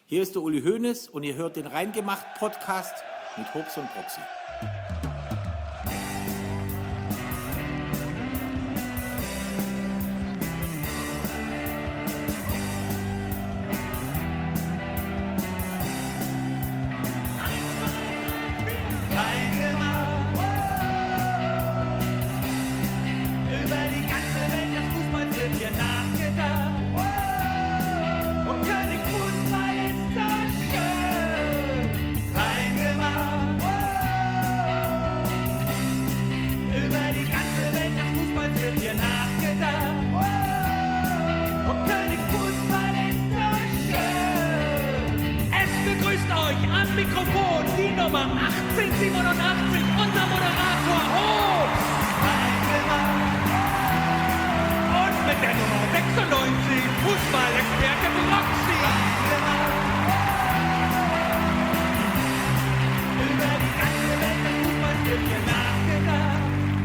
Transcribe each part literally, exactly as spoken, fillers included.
Hier ist der Uli Hoeneß und ihr hört den Reingemacht-Podcast mit Hobbs und Broxy. Mikrofon, die Nummer achtzehnhundertsiebenundachtzig, unser Moderator Hobbs. Und mit der Nummer sechsundneunzig, Fußballexperte Broxy. Über die ganze Welt des Fußballs wird hier nachgedacht.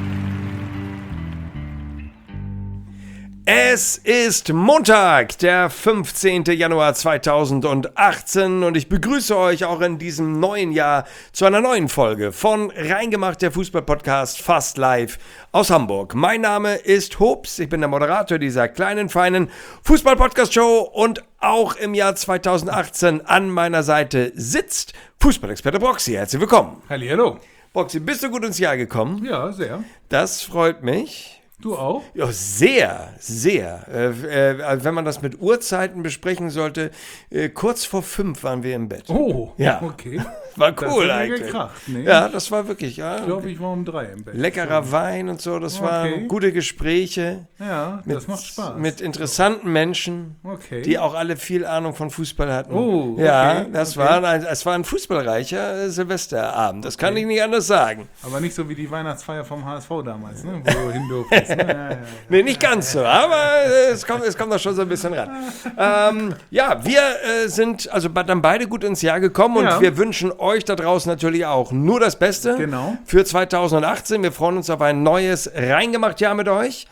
Es ist Montag, der fünfzehnten Januar zweitausendachtzehn und ich begrüße euch auch in diesem neuen Jahr zu einer neuen Folge von Reingemacht, der Fußball-Podcast fast live aus Hamburg. Mein Name ist Hobbs, ich bin der Moderator dieser kleinen, feinen Fußball-Podcast-Show und auch im Jahr zweitausendachtzehn an meiner Seite sitzt Fußballexperte Broxy. Herzlich willkommen. Hallihallo. Broxy, bist du gut ins Jahr gekommen? Ja, sehr. Das freut mich. Du auch? Ja, sehr, sehr. Äh, äh, wenn man das mit Uhrzeiten besprechen sollte, äh, kurz vor fünf waren wir im Bett. Oh, ja. Okay. War Das cool hat mir eigentlich. gekracht, nee. Ja, das war wirklich, ja. Ich glaube, ich war um drei im Bett. Leckerer Wein und so, das Okay. waren gute Gespräche. Ja, mit, das macht Spaß. Mit interessanten Menschen, Okay. die auch alle viel Ahnung von Fußball hatten. Oh, okay, ja, das okay. war ein, es war ein fußballreicher Silvesterabend, das kann ich nicht anders sagen. Aber nicht so wie die Weihnachtsfeier vom H S V damals, ne? Wo du hin durftest. Ne? Ja, ja, ja. Nee, nicht ganz so, aber äh, es kommt, es kommt da schon so ein bisschen ran. Ähm, ja, wir äh, sind also dann beide gut ins Jahr gekommen und Ja. wir wünschen euch da draußen natürlich auch nur das Beste Genau. für zweitausendachtzehn. Wir freuen uns auf ein neues Reingemacht-Jahr mit euch.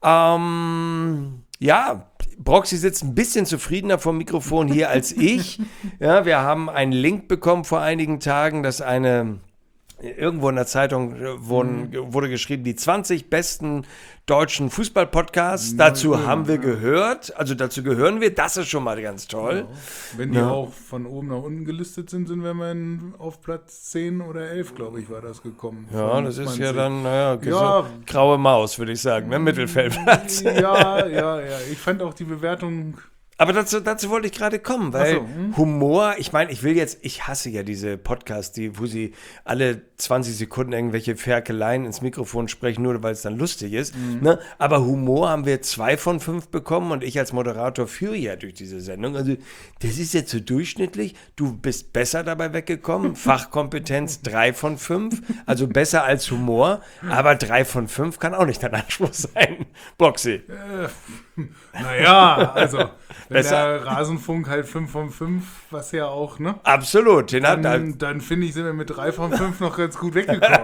Ähm, ja, Broxy sitzt ein bisschen zufriedener vom Mikrofon hier als ich. Ja, wir haben einen Link bekommen vor einigen Tagen, dass eine... Irgendwo in der Zeitung wurden, wurde geschrieben, die zwanzig besten deutschen Fußball-Podcasts. Dazu ja, haben wir ja. gehört, also dazu gehören wir. Das ist schon mal ganz toll. Wenn die Ja. auch von oben nach unten gelistet sind, sind wir mal auf Platz zehn oder elf, glaube ich, war das gekommen. Ja, Von das ist zwanzig. ja dann, naja, Ja. so graue Maus, würde ich sagen, ne? Mittelfeldplatz. Ja, ja, ja. Ich fand auch die Bewertung... Aber dazu, dazu wollte ich gerade kommen, weil Ach so, hm. Humor, ich meine, ich will jetzt, ich hasse ja diese Podcasts, die, wo sie alle zwanzig Sekunden irgendwelche Ferkeleien ins Mikrofon sprechen, nur weil es dann lustig ist. Mhm. Ne? Aber Humor haben wir zwei von fünf bekommen und ich als Moderator führe ja durch diese Sendung. Also das ist jetzt so durchschnittlich. Du bist besser dabei weggekommen. Fachkompetenz drei von fünf, also besser als Humor. Aber drei von fünf kann auch nicht dein Anspruch sein. Broxy. Äh, naja, also wenn Besser. der Rasenfunk halt fünf von fünf, was ja auch, ne? Absolut. Den hat, Dann, dann finde ich, sind wir mit drei von fünf noch ganz gut weggekommen.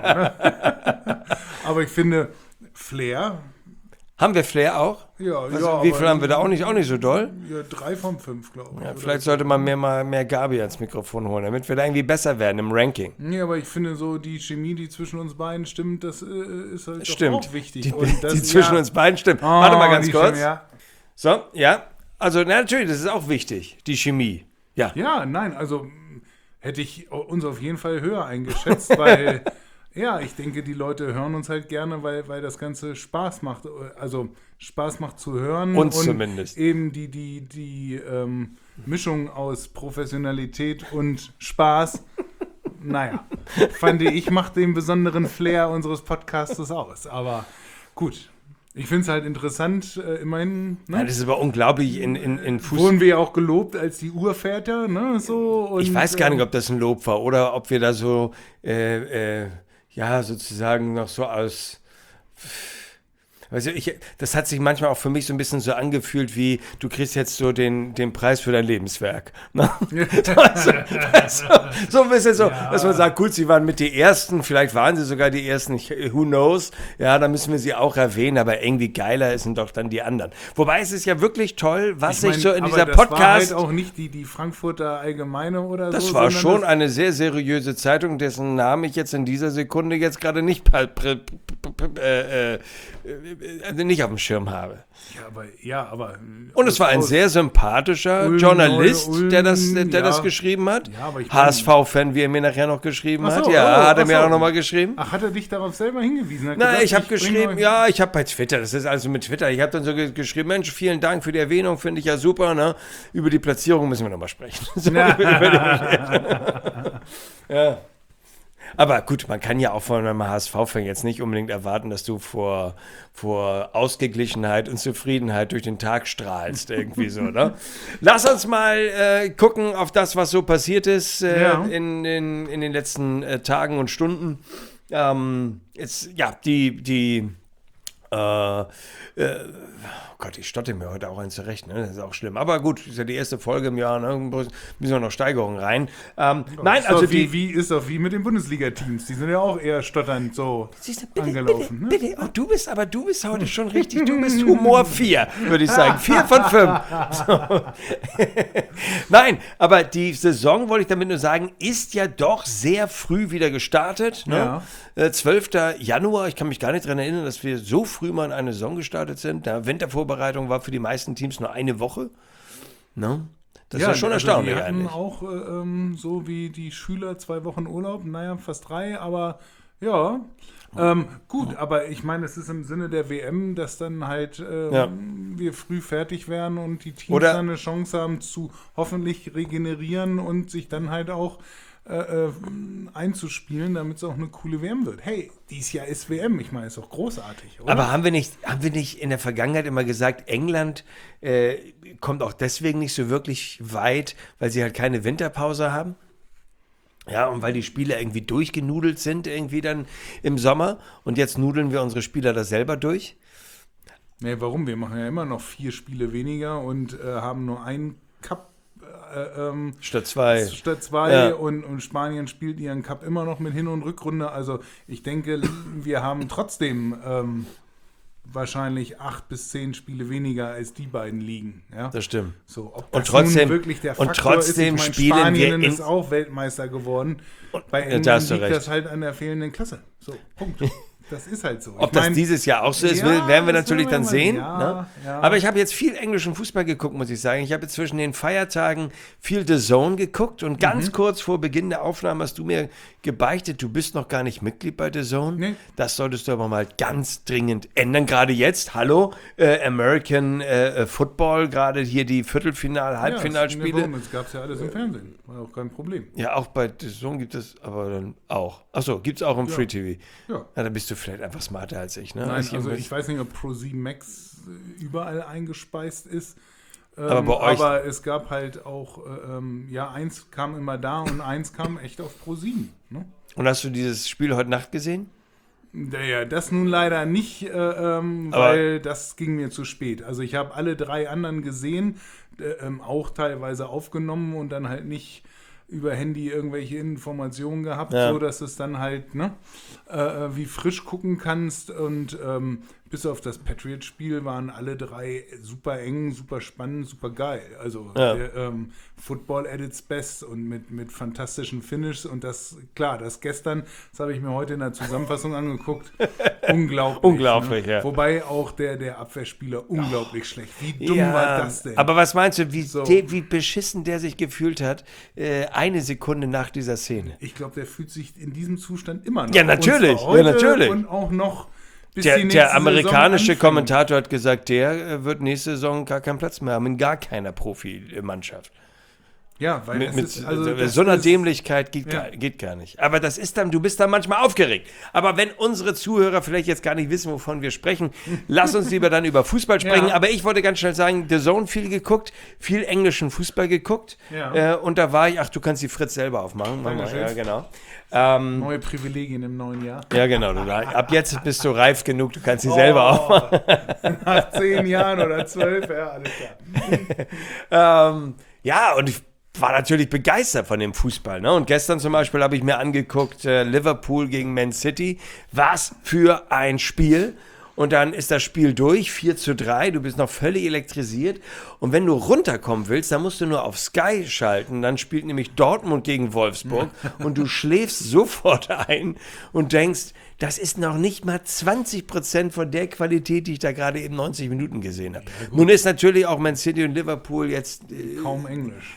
Ne? Aber ich finde, Flair, haben wir Flair auch? ja, Was, ja. wie aber- viel haben wir da auch nicht, auch nicht so doll? Ja, drei von fünf, glaube ich. Ja, oder vielleicht so. sollte man mehr, mal mehr Gabi ans Mikrofon holen, damit wir da irgendwie besser werden im Ranking. Nee, aber ich finde so, die Chemie, die zwischen uns beiden stimmt, das äh, ist halt doch Stimmt. auch wichtig. Die, Und das, die zwischen ja, uns beiden stimmt. Oh, Warte mal ganz die kurz. Chemie, ja. So, ja. Also, na, natürlich, das ist auch wichtig, die Chemie. Ja. Ja, nein, also hätte ich uns auf jeden Fall höher eingeschätzt, weil, ja, ich denke, die Leute hören uns halt gerne, weil, weil das Ganze Spaß macht. Also Spaß macht zu hören. Uns und zumindest. Eben die, die, die ähm, Mischung aus Professionalität und Spaß, naja, fand ich, macht den besonderen Flair unseres Podcastes aus. Aber gut. Ich finde es halt interessant, äh, immerhin, ne? Ja, das ist aber unglaublich in, in, in Fußball. Wurden wir ja auch gelobt als die Urväter, ne? So, und, Ich weiß gar nicht, ähm, ob das ein Lob war oder ob wir da so, äh, äh, ja, sozusagen noch so aus. Also ich, das hat sich manchmal auch für mich so ein bisschen so angefühlt, wie du kriegst jetzt so den, den Preis für dein Lebenswerk. Ne? also, also, so ein bisschen so, ja. Dass man sagt, gut, sie waren mit die Ersten, vielleicht waren sie sogar die Ersten, ich, who knows, ja, da müssen wir sie auch erwähnen, aber irgendwie geiler sind doch dann die anderen. Wobei es ist ja wirklich toll, was sich so in dieser das Podcast... Das war halt auch nicht die, die Frankfurter Allgemeine oder das so. Das war schon das eine sehr seriöse Zeitung, dessen Namen ich jetzt in dieser Sekunde jetzt gerade nicht, äh, äh, äh, nicht auf dem Schirm habe. Ja, aber... Ja, aber Und es war ein sehr sympathischer Ulm, Journalist, Ulm, der, das, der ja. das geschrieben hat. Ja, aber ich H S V-Fan, wie er mir nachher noch geschrieben Ach so, hat. Ja, oh, hat er ach mir so. auch nochmal geschrieben. Ach, hat er dich darauf selber hingewiesen? Hat Nein, gesagt, ich habe bring geschrieben, euch- ja, ich habe bei Twitter, das ist also mit Twitter, ich habe dann so ge- geschrieben, Mensch, vielen Dank für die Erwähnung, finde ich ja super, ne? Über die Platzierung müssen wir nochmal sprechen. So, über die- ja. Aber gut, man kann ja auch von einem H S V-Fan jetzt nicht unbedingt erwarten, dass du vor, vor Ausgeglichenheit und Zufriedenheit durch den Tag strahlst, irgendwie so, ne? Lass uns mal äh, gucken auf das, was so passiert ist äh, Ja. in, in, in den letzten äh, Tagen und Stunden. Ähm, jetzt, ja, die, die, äh, äh, oh Gott, ich stotte mir heute auch eins zurecht, ne? Das ist auch schlimm. Aber gut, ist ja die erste Folge im Jahr, ne? Müssen wir noch Steigerungen rein. Ähm, nein, ist also doch wie, die... wie ist doch wie mit den Bundesliga-Teams. Die sind ja auch eher stotternd so Siehst du, bitte, angelaufen. bitte, ne? bitte. Oh, du bist, aber du bist heute schon richtig, du bist Humor vier, würde ich sagen. Vier von fünf. So. Nein, aber die Saison, wollte ich damit nur sagen, ist ja doch sehr früh wieder gestartet. Ne? Ja. Äh, zwölfter Januar, ich kann mich gar nicht daran erinnern, dass wir so früh mal in eine Saison gestartet sind. Ja, Wintervorbereitung war für die meisten Teams nur eine Woche. Ne? Das ist ja schon also erstaunlich die hatten eigentlich. auch äh, ähm, so wie die Schüler zwei Wochen Urlaub, naja, fast drei, aber ja. Ähm, gut, aber ich meine, es ist im Sinne der W M, dass dann halt ähm, Ja. wir früh fertig werden und die Teams Oder- dann eine Chance haben zu hoffentlich regenerieren und sich dann halt auch äh, äh, einzuspielen, damit es auch eine coole W M wird. Hey, dieses Jahr ist W M, ich meine, ist doch großartig, oder? Aber haben wir nicht, haben wir nicht in der Vergangenheit immer gesagt, England äh, kommt auch deswegen nicht so wirklich weit, weil sie halt keine Winterpause haben? Ja, und weil die Spieler irgendwie durchgenudelt sind, irgendwie dann im Sommer. Und jetzt nudeln wir unsere Spieler da selber durch. Nee, warum? Wir machen ja immer noch vier Spiele weniger und äh, haben nur einen Cup äh, ähm, Statt zwei. statt zwei Ja. und, und Spanien spielt ihren Cup immer noch mit Hin- und Rückrunde. Also ich denke, wir haben trotzdem ähm, wahrscheinlich acht bis zehn Spiele weniger als die beiden Ligen. Ja? Das stimmt. So, ob Und das trotzdem- nun wirklich der und Faktor trotzdem ist, ich mein, spielen Spanien wir in- ist auch Weltmeister geworden. Bei Ja, England da hast du liegt recht. das halt an der fehlenden Klasse. So, Punkt. Das ist halt so. Ob Ich das mein, dieses Jahr auch so ist, ja, will- werden wir das natürlich werden dann wir mal- sehen. ja, Ne? ja. Aber ich habe jetzt viel englischen Fußball geguckt, muss ich sagen. Ich habe jetzt zwischen den Feiertagen viel The Zone geguckt und ganz Mhm. kurz vor Beginn der Aufnahme hast du mir gebeichtet, du bist noch gar nicht Mitglied bei The Zone. Nee. Das solltest du aber mal ganz dringend ändern. Gerade jetzt, hallo, äh, American äh, Football, gerade hier die Viertelfinal-, Halbfinalspiele. Ja, das gab es ja alles im Fernsehen. War auch kein Problem. Ja, auch bei The Zone gibt es aber dann auch. Achso, gibt es auch im Ja. Free T V. Ja. Ja, da bist du vielleicht einfach smarter als ich, ne? Nein, Ich- also ich weiß nicht, ob ProSieben Max äh, überall eingespeist ist. Ähm, Aber bei euch- Aber es gab halt auch, äh, ähm, ja, eins kam immer da und eins kam echt auf ProSieben. Ne? Und hast du dieses Spiel heute Nacht gesehen? Naja, das nun leider nicht, äh, ähm, Aber- weil das ging mir zu spät. Also ich habe alle drei anderen gesehen, äh, ähm, auch teilweise aufgenommen und dann halt nicht über Handy irgendwelche Informationen gehabt, Ja. so dass es dann halt, ne, äh, wie frisch gucken kannst und ähm, bis auf das Patriot-Spiel waren alle drei super eng, super spannend, super geil. Also Ja. der, ähm, Football at its best und mit, mit fantastischen Finishes und das, klar, das gestern, das habe ich mir heute in der Zusammenfassung angeguckt, unglaublich. Unglaublich, ne? ja. Wobei auch der, der Abwehrspieler unglaublich schlecht. Wie dumm war das denn? Aber was meinst du, wie, So. de, wie beschissen der sich gefühlt hat, äh, eine Sekunde nach dieser Szene? Ich glaube, der fühlt sich in diesem Zustand immer noch. Ja, natürlich, Und zwar heute ja, natürlich. Und auch noch bis Der, die nächste der amerikanische Saison anfängt. Kommentator hat gesagt, der äh, wird nächste Saison gar keinen Platz mehr haben in gar keiner Profimannschaft. Ja, weil Mit, es mit ist, also so das einer ist- Dämlichkeit geht, Ja. gar, geht gar nicht. Aber das ist dann, du bist dann manchmal aufgeregt. Aber wenn unsere Zuhörer vielleicht jetzt gar nicht wissen, wovon wir sprechen, lass uns lieber dann über Fußball sprechen. Ja. Aber ich wollte ganz schnell sagen, The Zone viel geguckt, viel englischen Fußball geguckt. Ja. Äh, und da war ich, ach, du kannst die Fritz selber aufmachen. Mach mal. Dankeschön. Ja, genau. Ähm, Neue Privilegien im neuen Jahr. ja, genau. Du, ab jetzt bist du reif genug, du kannst sie selber aufmachen. Nach zehn Jahren oder zwölf, ja, alles klar. Ähm, ja, und ich war natürlich begeistert von dem Fußball. Ne? Und gestern zum Beispiel habe ich mir angeguckt, äh, Liverpool gegen Man City. Was für ein Spiel. Und dann ist das Spiel durch, vier zu drei. Du bist noch völlig elektrisiert. Und wenn du runterkommen willst, dann musst du nur auf Sky schalten. Dann spielt nämlich Dortmund gegen Wolfsburg. Und du schläfst sofort ein und denkst, das ist noch nicht mal zwanzig Prozent von der Qualität, die ich da gerade eben neunzig Minuten gesehen habe. Nun ist natürlich auch Man City und Liverpool jetzt... Äh, Kaum Englisch.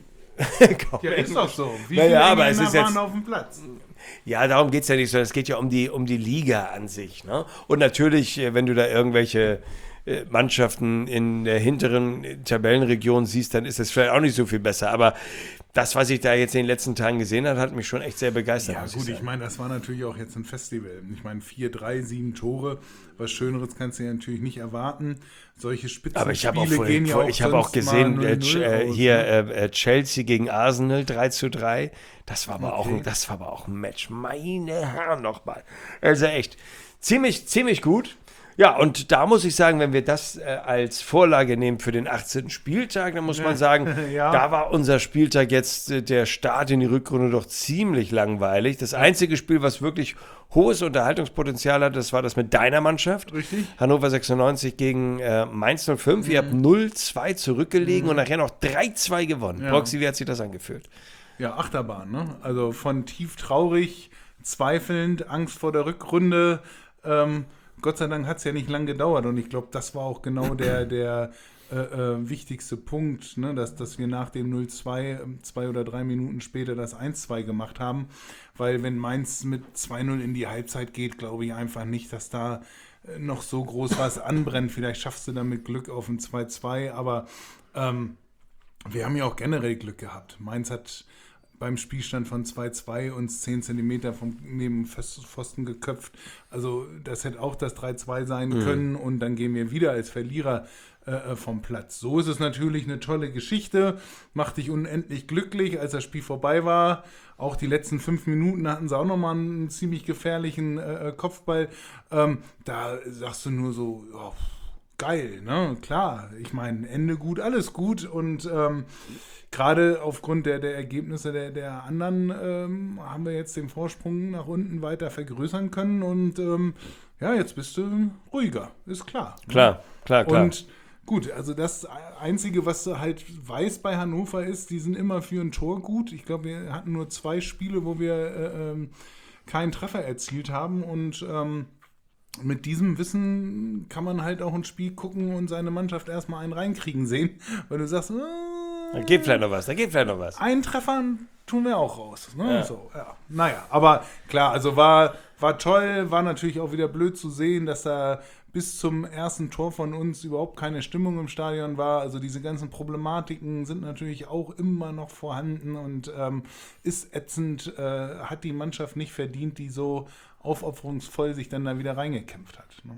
kaum Ja, ist doch so. Wie Naja, viele aber es Engländer ist jetzt- waren auf dem Platz? Ja, darum geht es ja nicht, sondern es geht ja um die, um die Liga an sich. Ne? Und natürlich, äh, wenn du da irgendwelche äh, Mannschaften in der hinteren äh, Tabellenregion siehst, dann ist es vielleicht auch nicht so viel besser. Aber das, was ich da jetzt in den letzten Tagen gesehen habe, hat mich schon echt sehr begeistert. Ja muss gut, ich sagen. meine, das war natürlich auch jetzt ein Festival. Ich meine, vier, drei, sieben Tore. Was Schöneres kannst du ja natürlich nicht erwarten. Solche Spitzenspiele Aber ich habe auch, vorhin- gehen ja vor- auch ich habe auch sonst gesehen, mal äh, null Ch- null äh, aus, hier ne? äh, äh, Chelsea gegen Arsenal drei zu drei. Das war aber, Okay. auch, das war aber auch ein Match. Meine Herren nochmal. Also echt ziemlich, ziemlich gut. Ja, und da muss ich sagen, wenn wir das äh, als Vorlage nehmen für den achtzehnten Spieltag, dann muss man sagen, Ja. da war unser Spieltag jetzt, äh, der Start in die Rückrunde, doch ziemlich langweilig. Das einzige Spiel, was wirklich hohes Unterhaltungspotenzial hat, das war das mit deiner Mannschaft. Richtig. Hannover sechsundneunzig gegen äh, Mainz null fünf. Ihr habt null zwei zurückgelegen und nachher noch drei zwei gewonnen. Ja. Proxy, wie hat sich das angefühlt? Ja, Achterbahn, ne? Also von tief traurig, zweifelnd, Angst vor der Rückrunde. Ähm, Gott sei Dank hat es ja nicht lang gedauert und ich glaube, das war auch genau der, der äh, äh, wichtigste Punkt, ne? dass, dass wir nach dem null zwei, ähm, zwei oder drei Minuten später das eins zwei gemacht haben, weil wenn Mainz mit zwei null in die Halbzeit geht, glaube ich einfach nicht, dass da äh, noch so groß was anbrennt. Vielleicht schaffst du dann mit Glück auf ein zwei zwei, aber ähm, wir haben ja auch generell Glück gehabt. Mainz hat beim Spielstand von zwei zwei uns zehn Zentimeter vom neben Pfosten geköpft. Also das hätte auch das drei zwei sein Mhm. können und dann gehen wir wieder als Verlierer äh, vom Platz. So ist es natürlich eine tolle Geschichte, macht dich unendlich glücklich, als das Spiel vorbei war. Auch die letzten fünf Minuten hatten sie auch nochmal einen ziemlich gefährlichen äh, Kopfball. Ähm, da sagst du nur so, ja, geil, ne? Klar, ich meine, Ende gut, alles gut und ähm, gerade aufgrund der, der Ergebnisse der, der anderen ähm, haben wir jetzt den Vorsprung nach unten weiter vergrößern können und ähm, ja, jetzt bist du ruhiger, ist klar. ne? Klar, klar, klar. Und gut, also das Einzige, was du halt weißt bei Hannover ist, die sind immer für ein Tor gut. Ich glaube, wir hatten nur zwei Spiele, wo wir äh, ähm, keinen Treffer erzielt haben und ähm, mit diesem Wissen kann man halt auch ein Spiel gucken und seine Mannschaft erstmal einen reinkriegen sehen, weil du sagst, Da äh, geht vielleicht noch was, da geht vielleicht noch was. einen Treffer tun wir auch raus. Ne? Ja. So, ja. Naja, aber klar, also war, war toll, war natürlich auch wieder blöd zu sehen, dass da bis zum ersten Tor von uns überhaupt keine Stimmung im Stadion war. Also diese ganzen Problematiken sind natürlich auch immer noch vorhanden und ähm, ist ätzend, äh, hat die Mannschaft nicht verdient, die so aufopferungsvoll sich dann da wieder reingekämpft hat. Ne?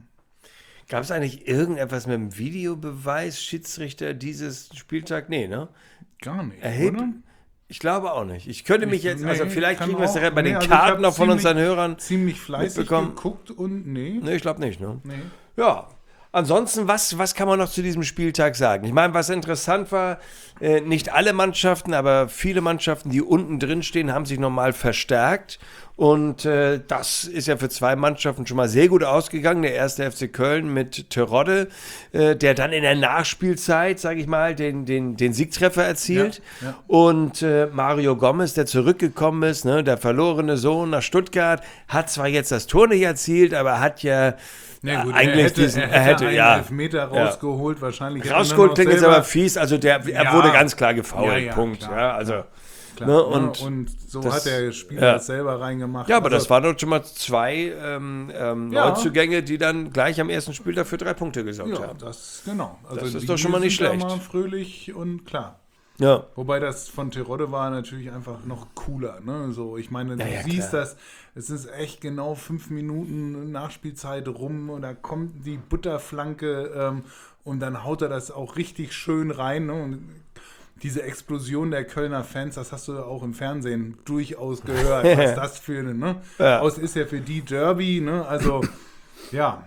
Gab es eigentlich irgendetwas mit dem Videobeweis, Schiedsrichter dieses Spieltag? Nee, ne? Gar nicht, Erheb oder? Ich glaube auch nicht. Ich könnte mich Ich- jetzt, nee, also vielleicht kann kriegen wir es auch- ja bei nee, den also ich Karten hab noch von ziemlich- unseren Hörern. Ziemlich fleißig mitbekommen. geguckt und nee. Nee, ich glaube nicht, ne? Nee. Ja. Ansonsten, was, was kann man noch zu diesem Spieltag sagen? Ich meine, was interessant war, äh, nicht alle Mannschaften, aber viele Mannschaften, die unten drin stehen, haben sich nochmal verstärkt. Und äh, das ist ja für zwei Mannschaften schon mal sehr gut ausgegangen. Der erste F C Köln mit Terodde, äh, der dann in der Nachspielzeit, sage ich mal, den, den, den Siegtreffer erzielt. Ja, ja. Und äh, Mario Gomez, der zurückgekommen ist, ne, der verlorene Sohn nach Stuttgart, hat zwar jetzt das Tor nicht erzielt, aber hat ja Na gut, eigentlich er hätte, diesen, er hätte, er hätte einen ja, Elfmeter ja. rausgeholt, wahrscheinlich. hätte er rausgeholt noch klingt jetzt selber- aber fies, also der, er Ja. wurde ganz klar gefoult, Ja, ja, Punkt. klar. Ja, also, Klar, ne, ne, und, und, so das- hat der Spieler ja. das selber reingemacht. ja, aber Also, das waren doch schon mal zwei ähm, ähm, Ja. Neuzugänge, die dann gleich am ersten Spiel dafür drei Punkte gesorgt Ja, haben. das, genau. Also Das ist die doch schon mal nicht sind da schlecht. mal fröhlich und klar. Ja. Wobei das von Terodde war natürlich einfach noch cooler. Ne? So, ich meine, du Ja, ja, siehst klar. das, es ist echt genau fünf Minuten Nachspielzeit rum und da kommt die Butterflanke ähm, und dann haut er das auch richtig schön rein. Ne? Und diese Explosion der Kölner Fans, das hast du ja auch im Fernsehen durchaus gehört. Was das für eine, ne? Ja. Aus ist ja für die Derby, ne? Also, ja.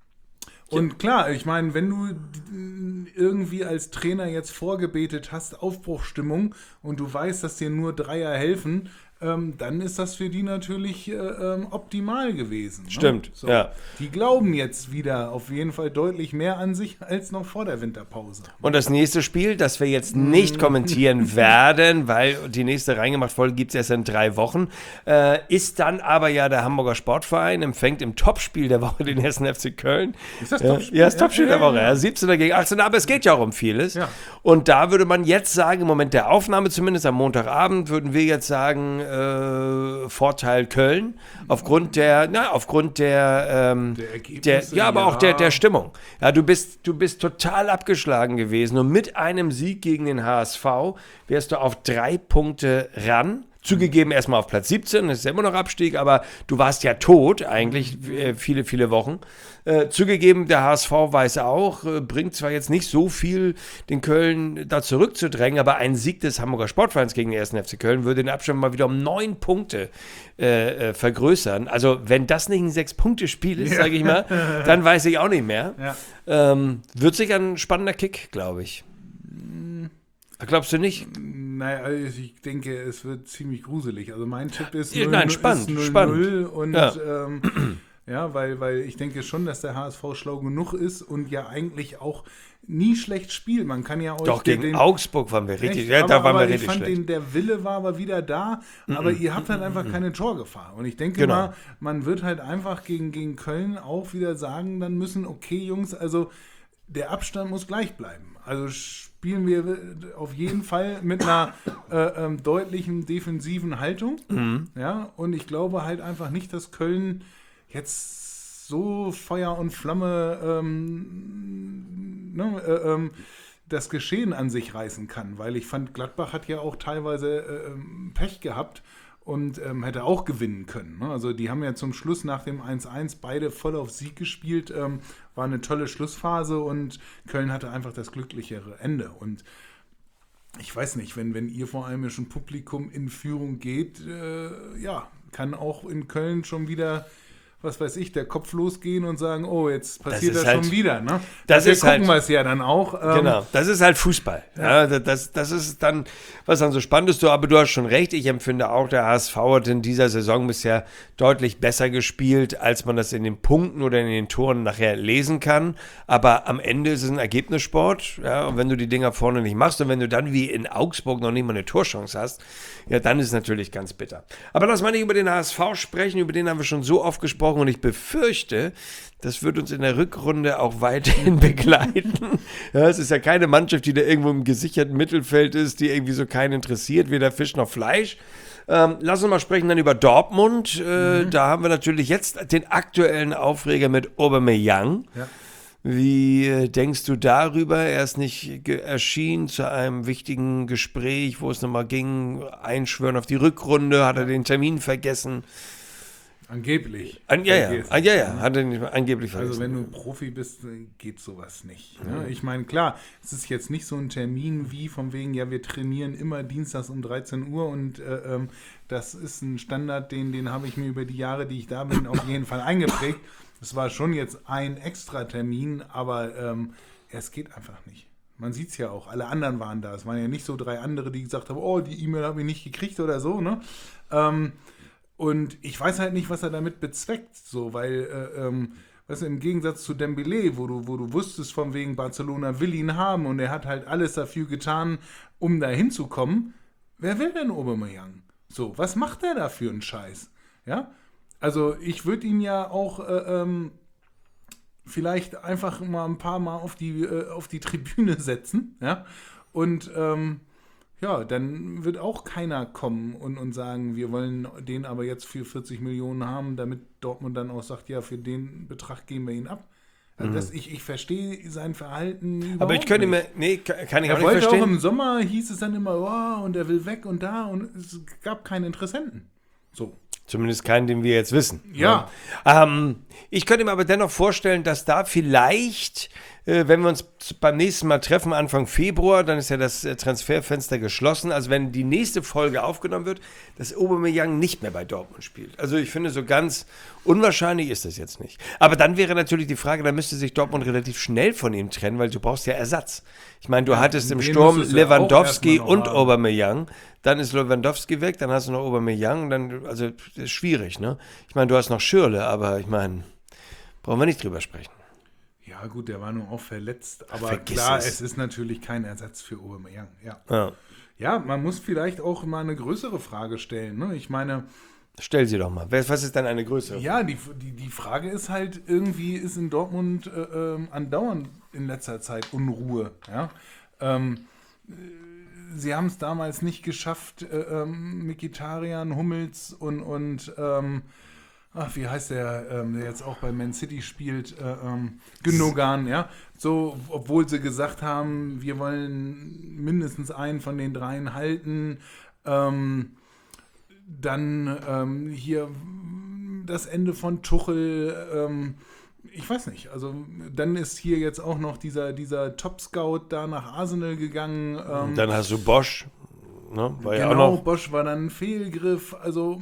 Und klar, ich meine, wenn du irgendwie als Trainer jetzt vorgebetet hast, Aufbruchstimmung, und du weißt, dass dir nur Dreier helfen, ähm, dann ist das für die natürlich äh, ähm, optimal gewesen. Ne? Stimmt, So. ja. Die glauben jetzt wieder auf jeden Fall deutlich mehr an sich als noch vor der Winterpause. Und das nächste Spiel, das wir jetzt nicht kommentieren werden, weil die nächste Reingemacht-Folge gibt es erst in drei Wochen, äh, ist dann aber ja der Hamburger Sportverein, empfängt im Topspiel der Woche den ersten F C Köln. Ist das Ja, Topspiel? ja, das Topspiel Ja, der ja, Woche, ja. ja. siebzehnter gegen achtzehnter, aber es geht ja auch um vieles. Ja. Und da würde man jetzt sagen, im Moment der Aufnahme zumindest am Montagabend, würden wir jetzt sagen, äh, Vorteil Köln, aufgrund der, na, aufgrund der, ähm, Der Ergebnisse, der ja, aber auch der, ja. der Stimmung. Ja, du bist, du bist total abgeschlagen gewesen und mit einem Sieg gegen den H S V wärst du auf drei Punkte ran. Zugegeben erstmal auf Platz siebzehn, das ist ja immer noch Abstieg, aber du warst ja tot eigentlich äh, viele, viele Wochen. Äh, zugegeben, der H S V weiß auch, äh, bringt zwar jetzt nicht so viel, den Köln da zurückzudrängen, aber ein Sieg des Hamburger Sportvereins gegen den ersten F C Köln würde den Abstand mal wieder um neun Punkte äh, äh, vergrößern. Also wenn das nicht ein Sechs-Punkte-Spiel ist, sage ich mal, dann weiß ich auch nicht mehr. Ja. Ähm, wird sicher ein spannender Kick, glaube ich. Glaubst du nicht? Naja, also ich denke, es wird ziemlich gruselig. Also mein Tipp ist Ja, null, nein, spannend, ist null, spannend. null und Ja. ja, ähm, ja weil, weil ich denke schon, dass der H S V schlau genug ist und ja eigentlich auch nie schlecht spielt. Man kann ja euch Doch, den- gegen den, Augsburg waren wir richtig, Echt? ja, aber, da waren aber wir ich richtig fand, schlecht. den, der Wille war aber wieder da, aber ihr habt halt einfach keine Torgefahr. Und ich denke Genau. mal, man wird halt einfach gegen, gegen Köln auch wieder sagen dann müssen, okay Jungs, also der Abstand muss gleich bleiben. Also spielen wir auf jeden Fall mit einer äh, ähm, deutlichen defensiven Haltung. Ja, und ich glaube halt einfach nicht, dass Köln jetzt so Feuer und Flamme ähm, ne, äh, ähm, das Geschehen an sich reißen kann, weil ich fand, Gladbach hat ja auch teilweise äh, ähm, Pech gehabt und ähm, hätte auch gewinnen können. Ne? Also die haben ja zum Schluss nach dem eins eins beide voll auf Sieg gespielt, ähm, war eine tolle Schlussphase und Köln hatte einfach das glücklichere Ende. Und ich weiß nicht, wenn, wenn ihr vor allem schon Publikum in Führung geht, äh, ja, kann auch in Köln schon wieder, was weiß ich, der Kopf losgehen und sagen, oh, jetzt passiert ist das, halt- schon wieder. Ne? das Wir ist gucken halt- wir es ja dann auch. Ähm, Genau, das ist halt Fußball. Ja. das, das ist dann, was dann so spannend ist, du, aber du hast schon recht, ich empfinde auch, der H S V hat in dieser Saison bisher deutlich besser gespielt, als man das in den Punkten oder in den Toren nachher lesen kann, aber am Ende ist es ein Ergebnissport, ja, und wenn du die Dinger vorne nicht machst und wenn du dann wie in Augsburg noch nicht mal eine Torchance hast, ja, dann ist es natürlich ganz bitter. Aber lass mal nicht über den H S V sprechen, über den haben wir schon so oft gesprochen und ich befürchte, das wird uns in der Rückrunde auch weiterhin begleiten. Ja, es ist ja keine Mannschaft, die da irgendwo im gesicherten Mittelfeld ist, die irgendwie so keinen interessiert, weder Fisch noch Fleisch. Ähm, lass uns mal sprechen dann über Dortmund. Äh, Mhm. Da haben wir natürlich jetzt den aktuellen Aufreger mit Aubameyang. Ja. Wie äh, denkst du darüber? Er ist nicht ge- erschienen zu einem wichtigen Gespräch, wo es nochmal ging, Einschwören auf die Rückrunde, hat er den Termin vergessen. Angeblich. An, ja, ja, Vergessen. an, ja, ja, hat er nicht, angeblich vergessen. Also wenn du Profi bist, äh, geht sowas nicht. Ne? Ich meine, klar, es ist jetzt nicht so ein Termin wie von wegen, ja, wir trainieren immer dienstags um dreizehn Uhr und äh, ähm, das ist ein Standard, den, den habe ich mir über die Jahre, die ich da bin, auf jeden Fall eingeprägt. Es war schon jetzt ein extra Termin, aber ähm, es geht einfach nicht. Man sieht es ja auch, alle anderen waren da. Es waren ja nicht so drei andere, die gesagt haben, oh, die E-Mail habe ich nicht gekriegt oder so. Ne? Ähm, Und ich weiß halt nicht, was er damit bezweckt, so, weil, äh, ähm, weißt du, im Gegensatz zu Dembélé, wo du, wo du wusstest, von wegen Barcelona will ihn haben und er hat halt alles dafür getan, um da hinzukommen. Wer will denn Aubameyang? So, was macht er da für einen Scheiß? Ja, also ich würde ihn ja auch äh, ähm, vielleicht einfach mal ein paar Mal auf die, äh, auf die Tribüne setzen, ja, und ähm, ja, dann wird auch keiner kommen und, und sagen, wir wollen den aber jetzt für vierzig Millionen haben, damit Dortmund dann auch sagt, ja, für den Betrag geben wir ihn ab. Also das, ich, ich verstehe sein Verhalten überhaupt Aber ich könnte nicht. mir, nee, kann kann ich auch Er nicht wollte verstehen. auch im Sommer, hieß es dann immer, oh, und er will weg und da und es gab keine Interessenten. So. Zumindest keinen, den wir jetzt wissen. Ja. Ja. Ähm, ich könnte mir aber dennoch vorstellen, dass da vielleicht, äh, wenn wir uns beim nächsten Mal treffen, Anfang Februar, dann ist ja das äh, Transferfenster geschlossen, also wenn die nächste Folge aufgenommen wird, dass Aubameyang nicht mehr bei Dortmund spielt. Also ich finde, so ganz unwahrscheinlich ist das jetzt nicht. Aber dann wäre natürlich die Frage, dann müsste sich Dortmund relativ schnell von ihm trennen, weil du brauchst ja Ersatz. Ich meine, du hattest im den Sturm müsstest du ja auch Lewandowski erstmal noch und haben. Aubameyang. Dann ist Lewandowski weg, dann hast du noch Aubameyang, dann, also das ist schwierig, ne? Ich meine, du hast noch Schürrle, aber ich meine, brauchen wir nicht drüber sprechen. Ja gut, der war nur auch verletzt, aber Vergiss klar, es. es ist natürlich kein Ersatz für Aubameyang. Ja. Ja. ja, man muss vielleicht auch mal eine größere Frage stellen. Ne? Ich meine, Stell sie doch mal. Wer- Was ist dann eine größere? ja, die, die, die Frage ist halt, irgendwie ist in Dortmund äh, ähm, andauernd in letzter Zeit Unruhe. Ja? Ähm, äh, sie haben es damals nicht geschafft, äh, ähm, Mkhitaryan, Hummels und, und ähm, ach, wie heißt der, ähm, der jetzt auch bei Man City spielt, äh, ähm, Gündogan, ja, so, obwohl sie gesagt haben, wir wollen mindestens einen von den dreien halten, ähm, dann ähm, hier das Ende von Tuchel, ähm, ich weiß nicht, also dann ist hier jetzt auch noch dieser, dieser Top-Scout da nach Arsenal gegangen. Ähm, Dann hast du Bosch, ne? War ja auch genau, noch. Bosch war dann ein Fehlgriff, also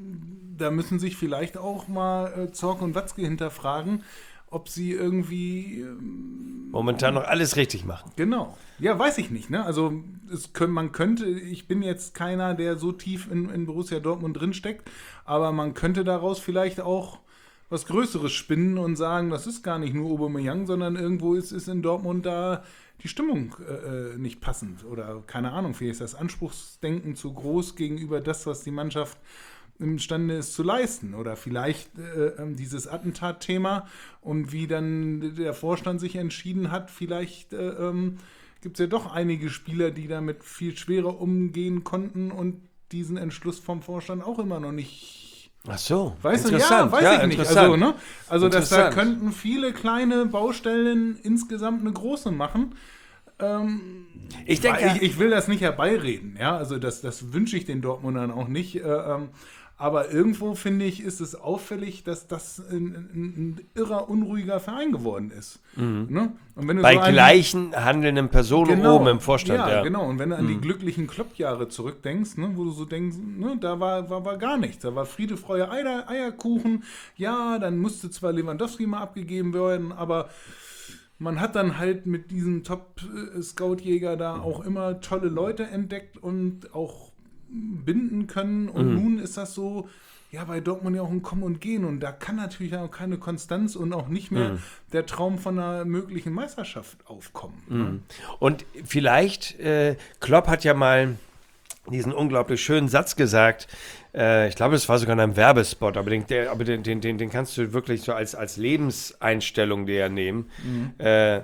da müssen sich vielleicht auch mal äh, Zorc und Watzke hinterfragen, ob sie irgendwie ähm, Momentan noch alles richtig machen. Genau. Ja, weiß ich nicht. Ne? Also es können, man könnte, ich bin jetzt keiner, der so tief in, in Borussia Dortmund drinsteckt, aber man könnte daraus vielleicht auch was Größeres spinnen und sagen, das ist gar nicht nur Aubameyang, sondern irgendwo ist, ist in Dortmund da die Stimmung äh, nicht passend. Oder keine Ahnung, vielleicht ist das Anspruchsdenken zu groß gegenüber das, was die Mannschaft imstande ist zu leisten. Oder vielleicht äh, dieses Attentat-Thema und wie dann der Vorstand sich entschieden hat, vielleicht äh, ähm, gibt es ja doch einige Spieler, die damit viel schwerer umgehen konnten und diesen Entschluss vom Vorstand auch immer noch nicht. Ach so, Weißt du, interessant. ja, weiß ja, ich nicht. interessant. Also, ne? also dass da Interessant. könnten viele kleine Baustellen insgesamt eine große machen. Ähm, Ich denke, ich, ich will das nicht herbeireden, ja, also das, das wünsche ich den Dortmundern auch nicht. Äh, ähm, aber irgendwo, finde ich, ist es auffällig, dass das ein, ein, ein irrer, unruhiger Verein geworden ist. Ne? Und wenn du bei so an die- gleichen handelnden Personen oben im Vorstand. ja, Ja, genau. Und wenn du an die glücklichen Klopp-Jahre zurückdenkst, ne, wo du so denkst, ne, da war, war, war gar nichts. Da war Friede, Freude, Eier, Eierkuchen. Ja, dann musste zwar Lewandowski mal abgegeben werden, aber man hat dann halt mit diesem Top-Scout-Jäger da auch immer tolle Leute entdeckt und auch binden können. Und nun ist das so, ja, bei Dortmund ja auch ein Kommen und Gehen. Und da kann natürlich auch keine Konstanz und auch nicht mehr der Traum von einer möglichen Meisterschaft aufkommen. Ne? Und vielleicht, äh, Klopp hat ja mal diesen unglaublich schönen Satz gesagt, äh, ich glaube, es war sogar in einem Werbespot, aber den, der, aber den, den, den, den kannst du wirklich so als, als Lebenseinstellung dir nehmen. Äh,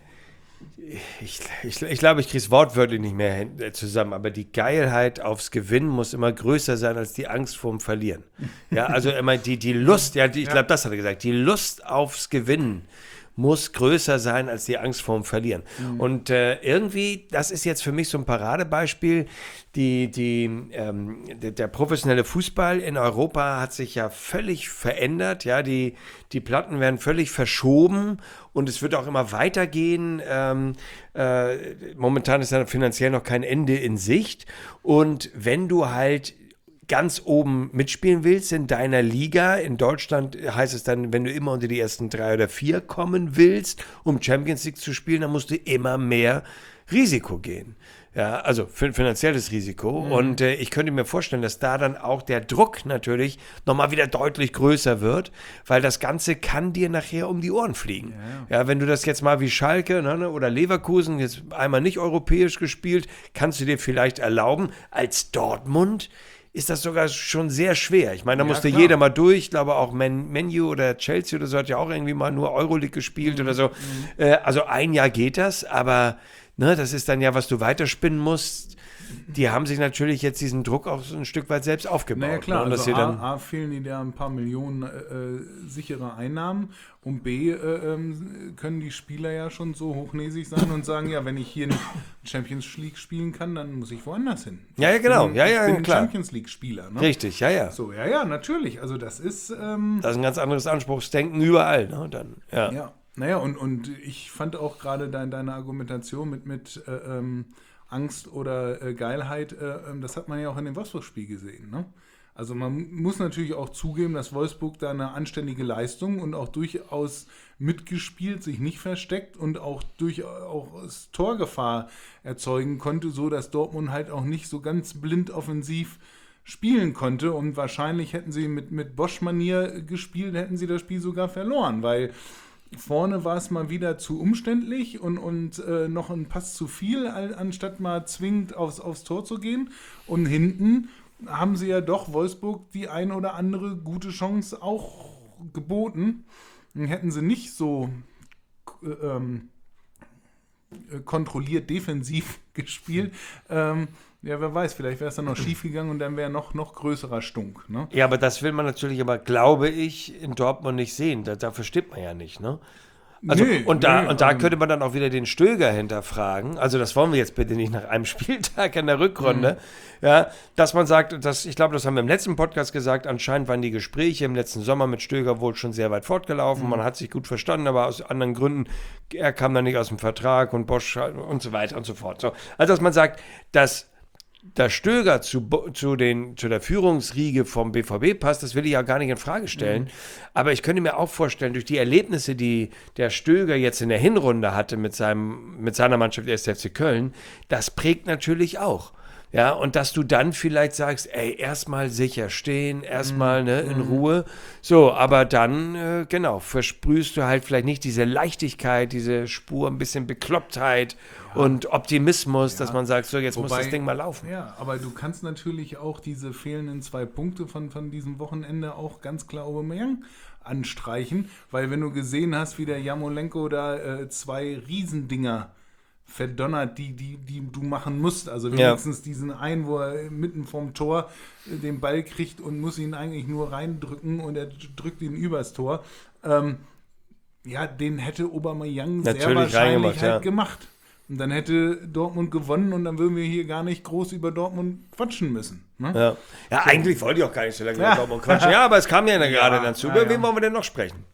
ich, ich, ich glaube, ich kriege es wortwörtlich nicht mehr hin, äh, zusammen, aber die Geilheit aufs Gewinnen muss immer größer sein als die Angst vorm Verlieren. Ja, also immer die, die Lust, ja, die, ich glaube, das hat er gesagt, die Lust aufs Gewinnen muss größer sein als die Angst vorm Verlieren. Mhm. Und äh, irgendwie, das ist jetzt für mich so ein Paradebeispiel, die, die, ähm, der, der professionelle Fußball in Europa hat sich ja völlig verändert, ja, die, die Platten werden völlig verschoben und es wird auch immer weitergehen. Ähm, äh, momentan ist ja finanziell noch kein Ende in Sicht und wenn du halt ganz oben mitspielen willst in deiner Liga. In Deutschland heißt es dann, wenn du immer unter die ersten drei oder vier kommen willst, um Champions League zu spielen, dann musst du immer mehr Risiko gehen. Ja, also finanzielles Risiko. Mhm. Und äh, ich könnte mir vorstellen, dass da dann auch der Druck natürlich nochmal wieder deutlich größer wird, weil das Ganze kann dir nachher um die Ohren fliegen. Ja, ja wenn du das jetzt mal wie Schalke ne, oder Leverkusen jetzt einmal nicht europäisch gespielt, kannst du dir vielleicht erlauben, als Dortmund ist das sogar schon sehr schwer. Ich meine, da Ja, musste klar. jeder mal durch. Ich glaube auch Man, Man U oder Chelsea oder so hat ja auch irgendwie mal nur Euroleague gespielt Mhm. oder so. Äh, also ein Jahr geht das, aber ne, das ist dann ja, was du weiterspinnen musst. die haben sich natürlich jetzt diesen Druck auch so ein Stück weit selbst aufgebaut. Naja klar, ne? Und dass also sie dann, A, A fehlen ihnen ja ein paar Millionen äh, sichere Einnahmen und B äh, ähm, können die Spieler ja schon so hochnäsig sein und sagen, ja, wenn ich hier nicht Champions League spielen kann, dann muss ich woanders hin. Ja, ja, genau. Ich bin, Ja, ja, ich bin klar. ein Champions League-Spieler. Ne? Richtig, ja, ja. So, ja, ja, natürlich. Also das ist... Ähm, Das ist ein ganz anderes Anspruchsdenken überall. Ne? Dann, ja. Ja, naja, und, und ich fand auch gerade dein, deine Argumentation mit, mit äh, ähm, Angst oder äh, Geilheit, äh, ähm, das hat man ja auch in dem Wolfsburg-Spiel gesehen. Ne? Also man muss natürlich auch zugeben, dass Wolfsburg da eine anständige Leistung und auch durchaus mitgespielt, sich nicht versteckt und auch durchaus Torgefahr erzeugen konnte, so dass Dortmund halt auch nicht so ganz blind offensiv spielen konnte und wahrscheinlich hätten sie mit, mit Bosch-Manier gespielt, hätten sie das Spiel sogar verloren, weil vorne war es mal wieder zu umständlich und, und äh, noch ein Pass zu viel, anstatt mal zwingend aufs, aufs Tor zu gehen. Und hinten haben sie ja doch Wolfsburg die ein oder andere gute Chance auch geboten. Und hätten sie nicht so äh, ähm, kontrolliert defensiv gespielt, ähm, ja, wer weiß, vielleicht wäre es dann noch schief gegangen und dann wäre noch, noch größerer Stunk. Ne? Ja, aber das will man natürlich aber, glaube ich, in Dortmund nicht sehen. Da, dafür steht man ja nicht, ne? Also, Nee, und da, nee, und da ähm, könnte man dann auch wieder den Stöger hinterfragen. Also, das wollen wir jetzt bitte nicht nach einem Spieltag in der Rückrunde. Mhm. Ja, dass man sagt, dass, ich glaube, das haben wir im letzten Podcast gesagt, anscheinend waren die Gespräche im letzten Sommer mit Stöger wohl schon sehr weit fortgelaufen. Mhm. Man hat sich gut verstanden, aber aus anderen Gründen, er kam dann nicht aus dem Vertrag und Bosch und so weiter und so fort. So, also, dass man sagt, dass der Stöger zu, zu, den, zu der Führungsriege vom B V B passt, das will ich ja gar nicht in Frage stellen. Mhm. Aber ich könnte mir auch vorstellen, durch die Erlebnisse, die der Stöger jetzt in der Hinrunde hatte mit, seinem, mit seiner Mannschaft der erste F C Köln, das prägt natürlich auch. Ja, und dass du dann vielleicht sagst, ey, erstmal sicher stehen, erstmal ne, in Ruhe. So, aber dann, äh, genau, versprühst du halt vielleicht nicht diese Leichtigkeit, diese Spur, ein bisschen Beklopptheit ja. und Optimismus, ja. dass man sagt, so, jetzt Wobei, muss das Ding mal laufen. Ja, aber du kannst natürlich auch diese fehlenden zwei Punkte von, von diesem Wochenende auch ganz klar Aubameyang anstreichen, weil wenn du gesehen hast, wie der Jarmolenko da äh, zwei Riesendinger verdonnert, die, die, die du machen musst. Also wenigstens ja. diesen einen, wo er mitten vom Tor den Ball kriegt und muss ihn eigentlich nur reindrücken und er drückt ihn übers Tor. Ähm, ja, den hätte Aubameyang Natürlich sehr wahrscheinlich halt ja. gemacht. Und dann hätte Dortmund gewonnen und dann würden wir hier gar nicht groß über Dortmund quatschen müssen. Ne? Ja. ja, eigentlich wollte ich auch gar nicht so lange ja. über Dortmund quatschen. Ja, aber es kam ja, ja gerade dazu. Ja, über ja. wen wollen wir denn noch sprechen?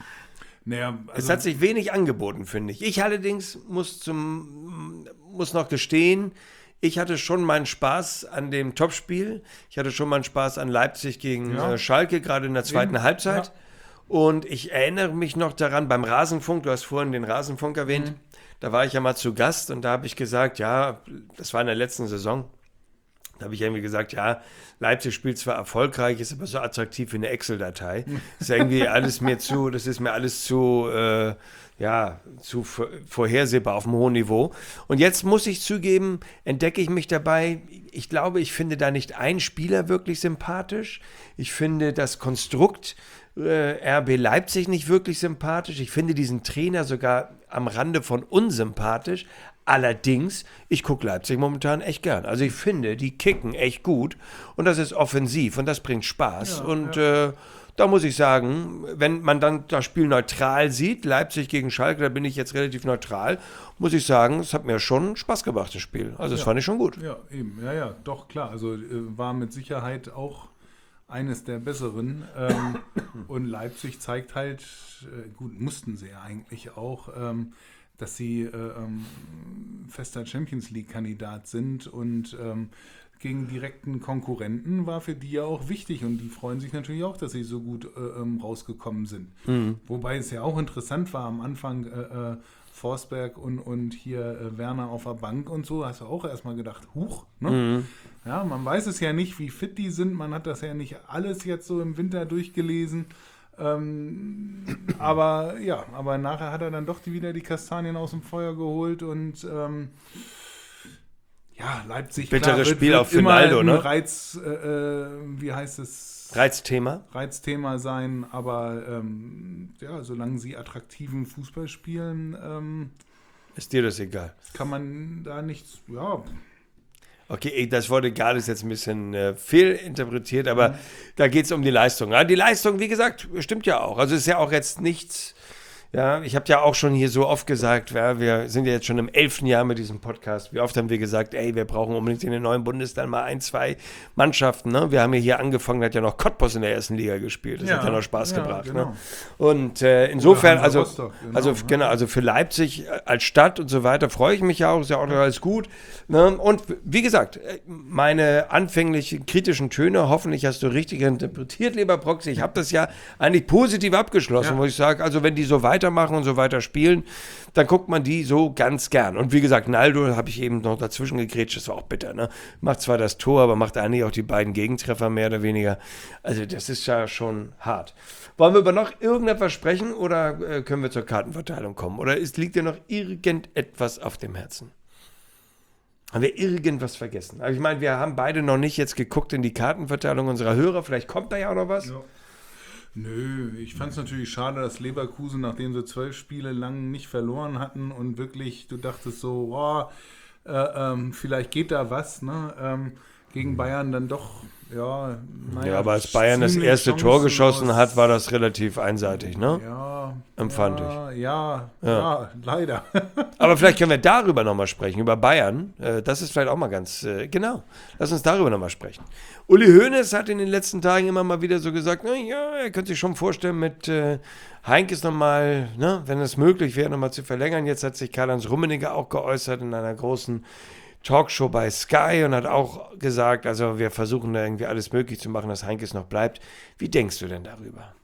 Naja, also es hat sich wenig angeboten, finde ich. Ich allerdings muss, zum, muss noch gestehen, ich hatte schon meinen Spaß an dem Topspiel. Ich hatte schon meinen Spaß an Leipzig gegen ja. äh, Schalke, gerade in der zweiten Eben. Halbzeit. Ja. Und ich erinnere mich noch daran, beim Rasenfunk, du hast vorhin den Rasenfunk erwähnt, mhm. da war ich ja mal zu Gast und da habe ich gesagt, ja, das war in der letzten Saison, da habe ich irgendwie gesagt, ja, Leipzig spielt zwar erfolgreich, ist aber so attraktiv wie eine Excel-Datei. Das ist irgendwie alles mir zu, das ist mir alles zu, äh, ja, zu vorhersehbar auf einem hohen Niveau. Und jetzt muss ich zugeben, entdecke ich mich dabei, ich glaube, ich finde da nicht einen Spieler wirklich sympathisch. Ich finde das Konstrukt äh, R B Leipzig nicht wirklich sympathisch. Ich finde diesen Trainer sogar am Rande von unsympathisch. Allerdings, ich gucke Leipzig momentan echt gern. Also ich finde, die kicken echt gut und das ist offensiv und das bringt Spaß. Ja, und ja. Äh, da muss ich sagen, wenn man dann das Spiel neutral sieht, Leipzig gegen Schalke, da bin ich jetzt relativ neutral, muss ich sagen, es hat mir schon Spaß gemacht, das Spiel. Also das ja. fand ich schon gut. Ja, eben, ja, ja, doch, klar. Also äh, war mit Sicherheit auch eines der besseren. Ähm, und Leipzig zeigt halt, äh, gut, mussten sie ja eigentlich auch, ähm, dass sie äh, ähm, fester Champions-League-Kandidat sind und ähm, gegen direkten Konkurrenten war für die ja auch wichtig und die freuen sich natürlich auch, dass sie so gut äh, ähm, rausgekommen sind. Mhm. Wobei es ja auch interessant war, am Anfang äh, äh, Forsberg und, und hier äh, Werner auf der Bank und so, hast du auch erstmal gedacht, huch, ne? Mhm. Ja, man weiß es ja nicht, wie fit die sind, man hat das ja nicht alles jetzt so im Winter durchgelesen. Ähm, aber ja, aber nachher hat er dann doch die, wieder die Kastanien aus dem Feuer geholt und ähm, ja, Leipzig bitteres klar, wird, Spiel wird auch für Naldo, ne? Reiz, äh, wie heißt es? Reizthema. Reizthema sein, aber ähm, ja, solange sie attraktiven Fußball spielen, ähm, ist dir das egal? Kann man da nichts, ja. Okay, das Wort egal ist jetzt ein bisschen äh, fehlinterpretiert, aber mhm. da geht es um die Leistung. Ja, die Leistung, wie gesagt, stimmt ja auch. Also ist ja auch jetzt nichts, ja, ich habe ja auch schon hier so oft gesagt, ja, wir sind ja jetzt schon im elften Jahr mit diesem Podcast. Wie oft haben wir gesagt, ey, wir brauchen unbedingt in den neuen Bundesländern mal ein, zwei Mannschaften. Ne? Wir haben ja hier angefangen, hat ja noch Cottbus in der ersten Liga gespielt. Das ja, hat ja noch Spaß ja, gebracht. Genau. Ne? Und äh, insofern, also, Rostock, genau, also, genau, also für Leipzig als Stadt und so weiter freue ich mich ja auch, ist ja auch alles gut. Ne? Und wie gesagt, meine anfänglichen kritischen Töne, hoffentlich hast du richtig interpretiert, lieber Proxy. Ich habe das ja eigentlich positiv abgeschlossen, ja. wo ich sage, also wenn die so weitermachen und so weiter spielen, dann guckt man die so ganz gern. Und wie gesagt, Naldo habe ich eben noch dazwischen gegrätscht, das war auch bitter, ne? Macht zwar das Tor, aber macht eigentlich auch die beiden Gegentreffer mehr oder weniger. Also das ist ja schon hart. Wollen wir über noch irgendetwas sprechen oder äh, können wir zur Kartenverteilung kommen? Oder ist, liegt dir noch irgendetwas auf dem Herzen? Haben wir irgendwas vergessen? Aber ich meine, wir haben beide noch nicht jetzt geguckt in die Kartenverteilung unserer Hörer. Vielleicht kommt da ja auch noch was. Ja. Nö, ich fand es natürlich schade, dass Leverkusen, nachdem sie zwölf Spiele lang nicht verloren hatten und wirklich, du dachtest so, oh, äh, ähm, vielleicht geht da was, ne? Ähm, gegen Bayern dann doch, ja, naja. Ja, aber als Bayern das erste Chancen Tor geschossen aus, hat, war das relativ einseitig, ne? Ja. Empfand ja, ich. Ja, ja, ja, leider. Aber vielleicht können wir darüber nochmal sprechen, über Bayern. Das ist vielleicht auch mal ganz, genau. Lass uns darüber nochmal sprechen. Uli Hoeneß hat in den letzten Tagen immer mal wieder so gesagt, na ja, er könnte sich schon vorstellen, mit äh, Heinkes nochmal, ne, wenn es möglich wäre, nochmal zu verlängern. Jetzt hat sich Karl-Heinz Rummenigge auch geäußert in einer großen Talkshow bei Sky und hat auch gesagt, also wir versuchen da irgendwie alles möglich zu machen, dass Heinkes noch bleibt. Wie denkst du denn darüber?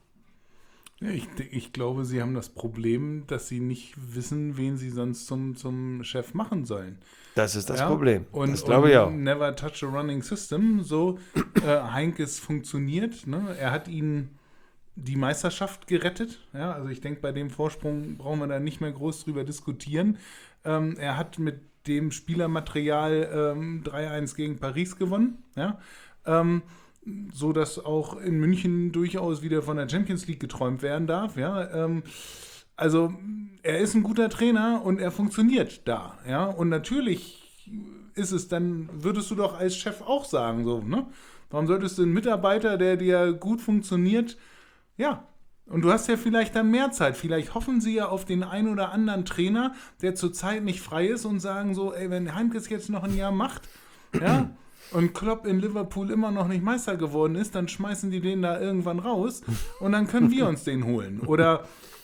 Ja, ich, ich glaube, sie haben das Problem, dass sie nicht wissen, wen sie sonst zum, zum Chef machen sollen. Das ist das ja? Problem. Und, das glaube ich auch. Never touch a running system. So, äh, Heinkes funktioniert. Ne? Er hat ihnen die Meisterschaft gerettet. Ja? Also ich denke, bei dem Vorsprung brauchen wir da nicht mehr groß drüber diskutieren. Ähm, er hat mit dem Spielermaterial ähm, drei eins gegen Paris gewonnen. Ja? Ähm, so dass auch in München durchaus wieder von der Champions League geträumt werden darf. Ja? Ähm, also er ist ein guter Trainer und er funktioniert da. Ja? Und natürlich ist es dann, würdest du doch als Chef auch sagen, so, ne? Warum solltest du einen Mitarbeiter, der dir gut funktioniert, ja, und du hast ja vielleicht dann mehr Zeit. Vielleicht hoffen sie ja auf den einen oder anderen Trainer, der zurzeit nicht frei ist und sagen so, ey, wenn Heinkes jetzt noch ein Jahr macht, ja, und Klopp in Liverpool immer noch nicht Meister geworden ist, dann schmeißen die den da irgendwann raus und dann können wir uns den holen. Oder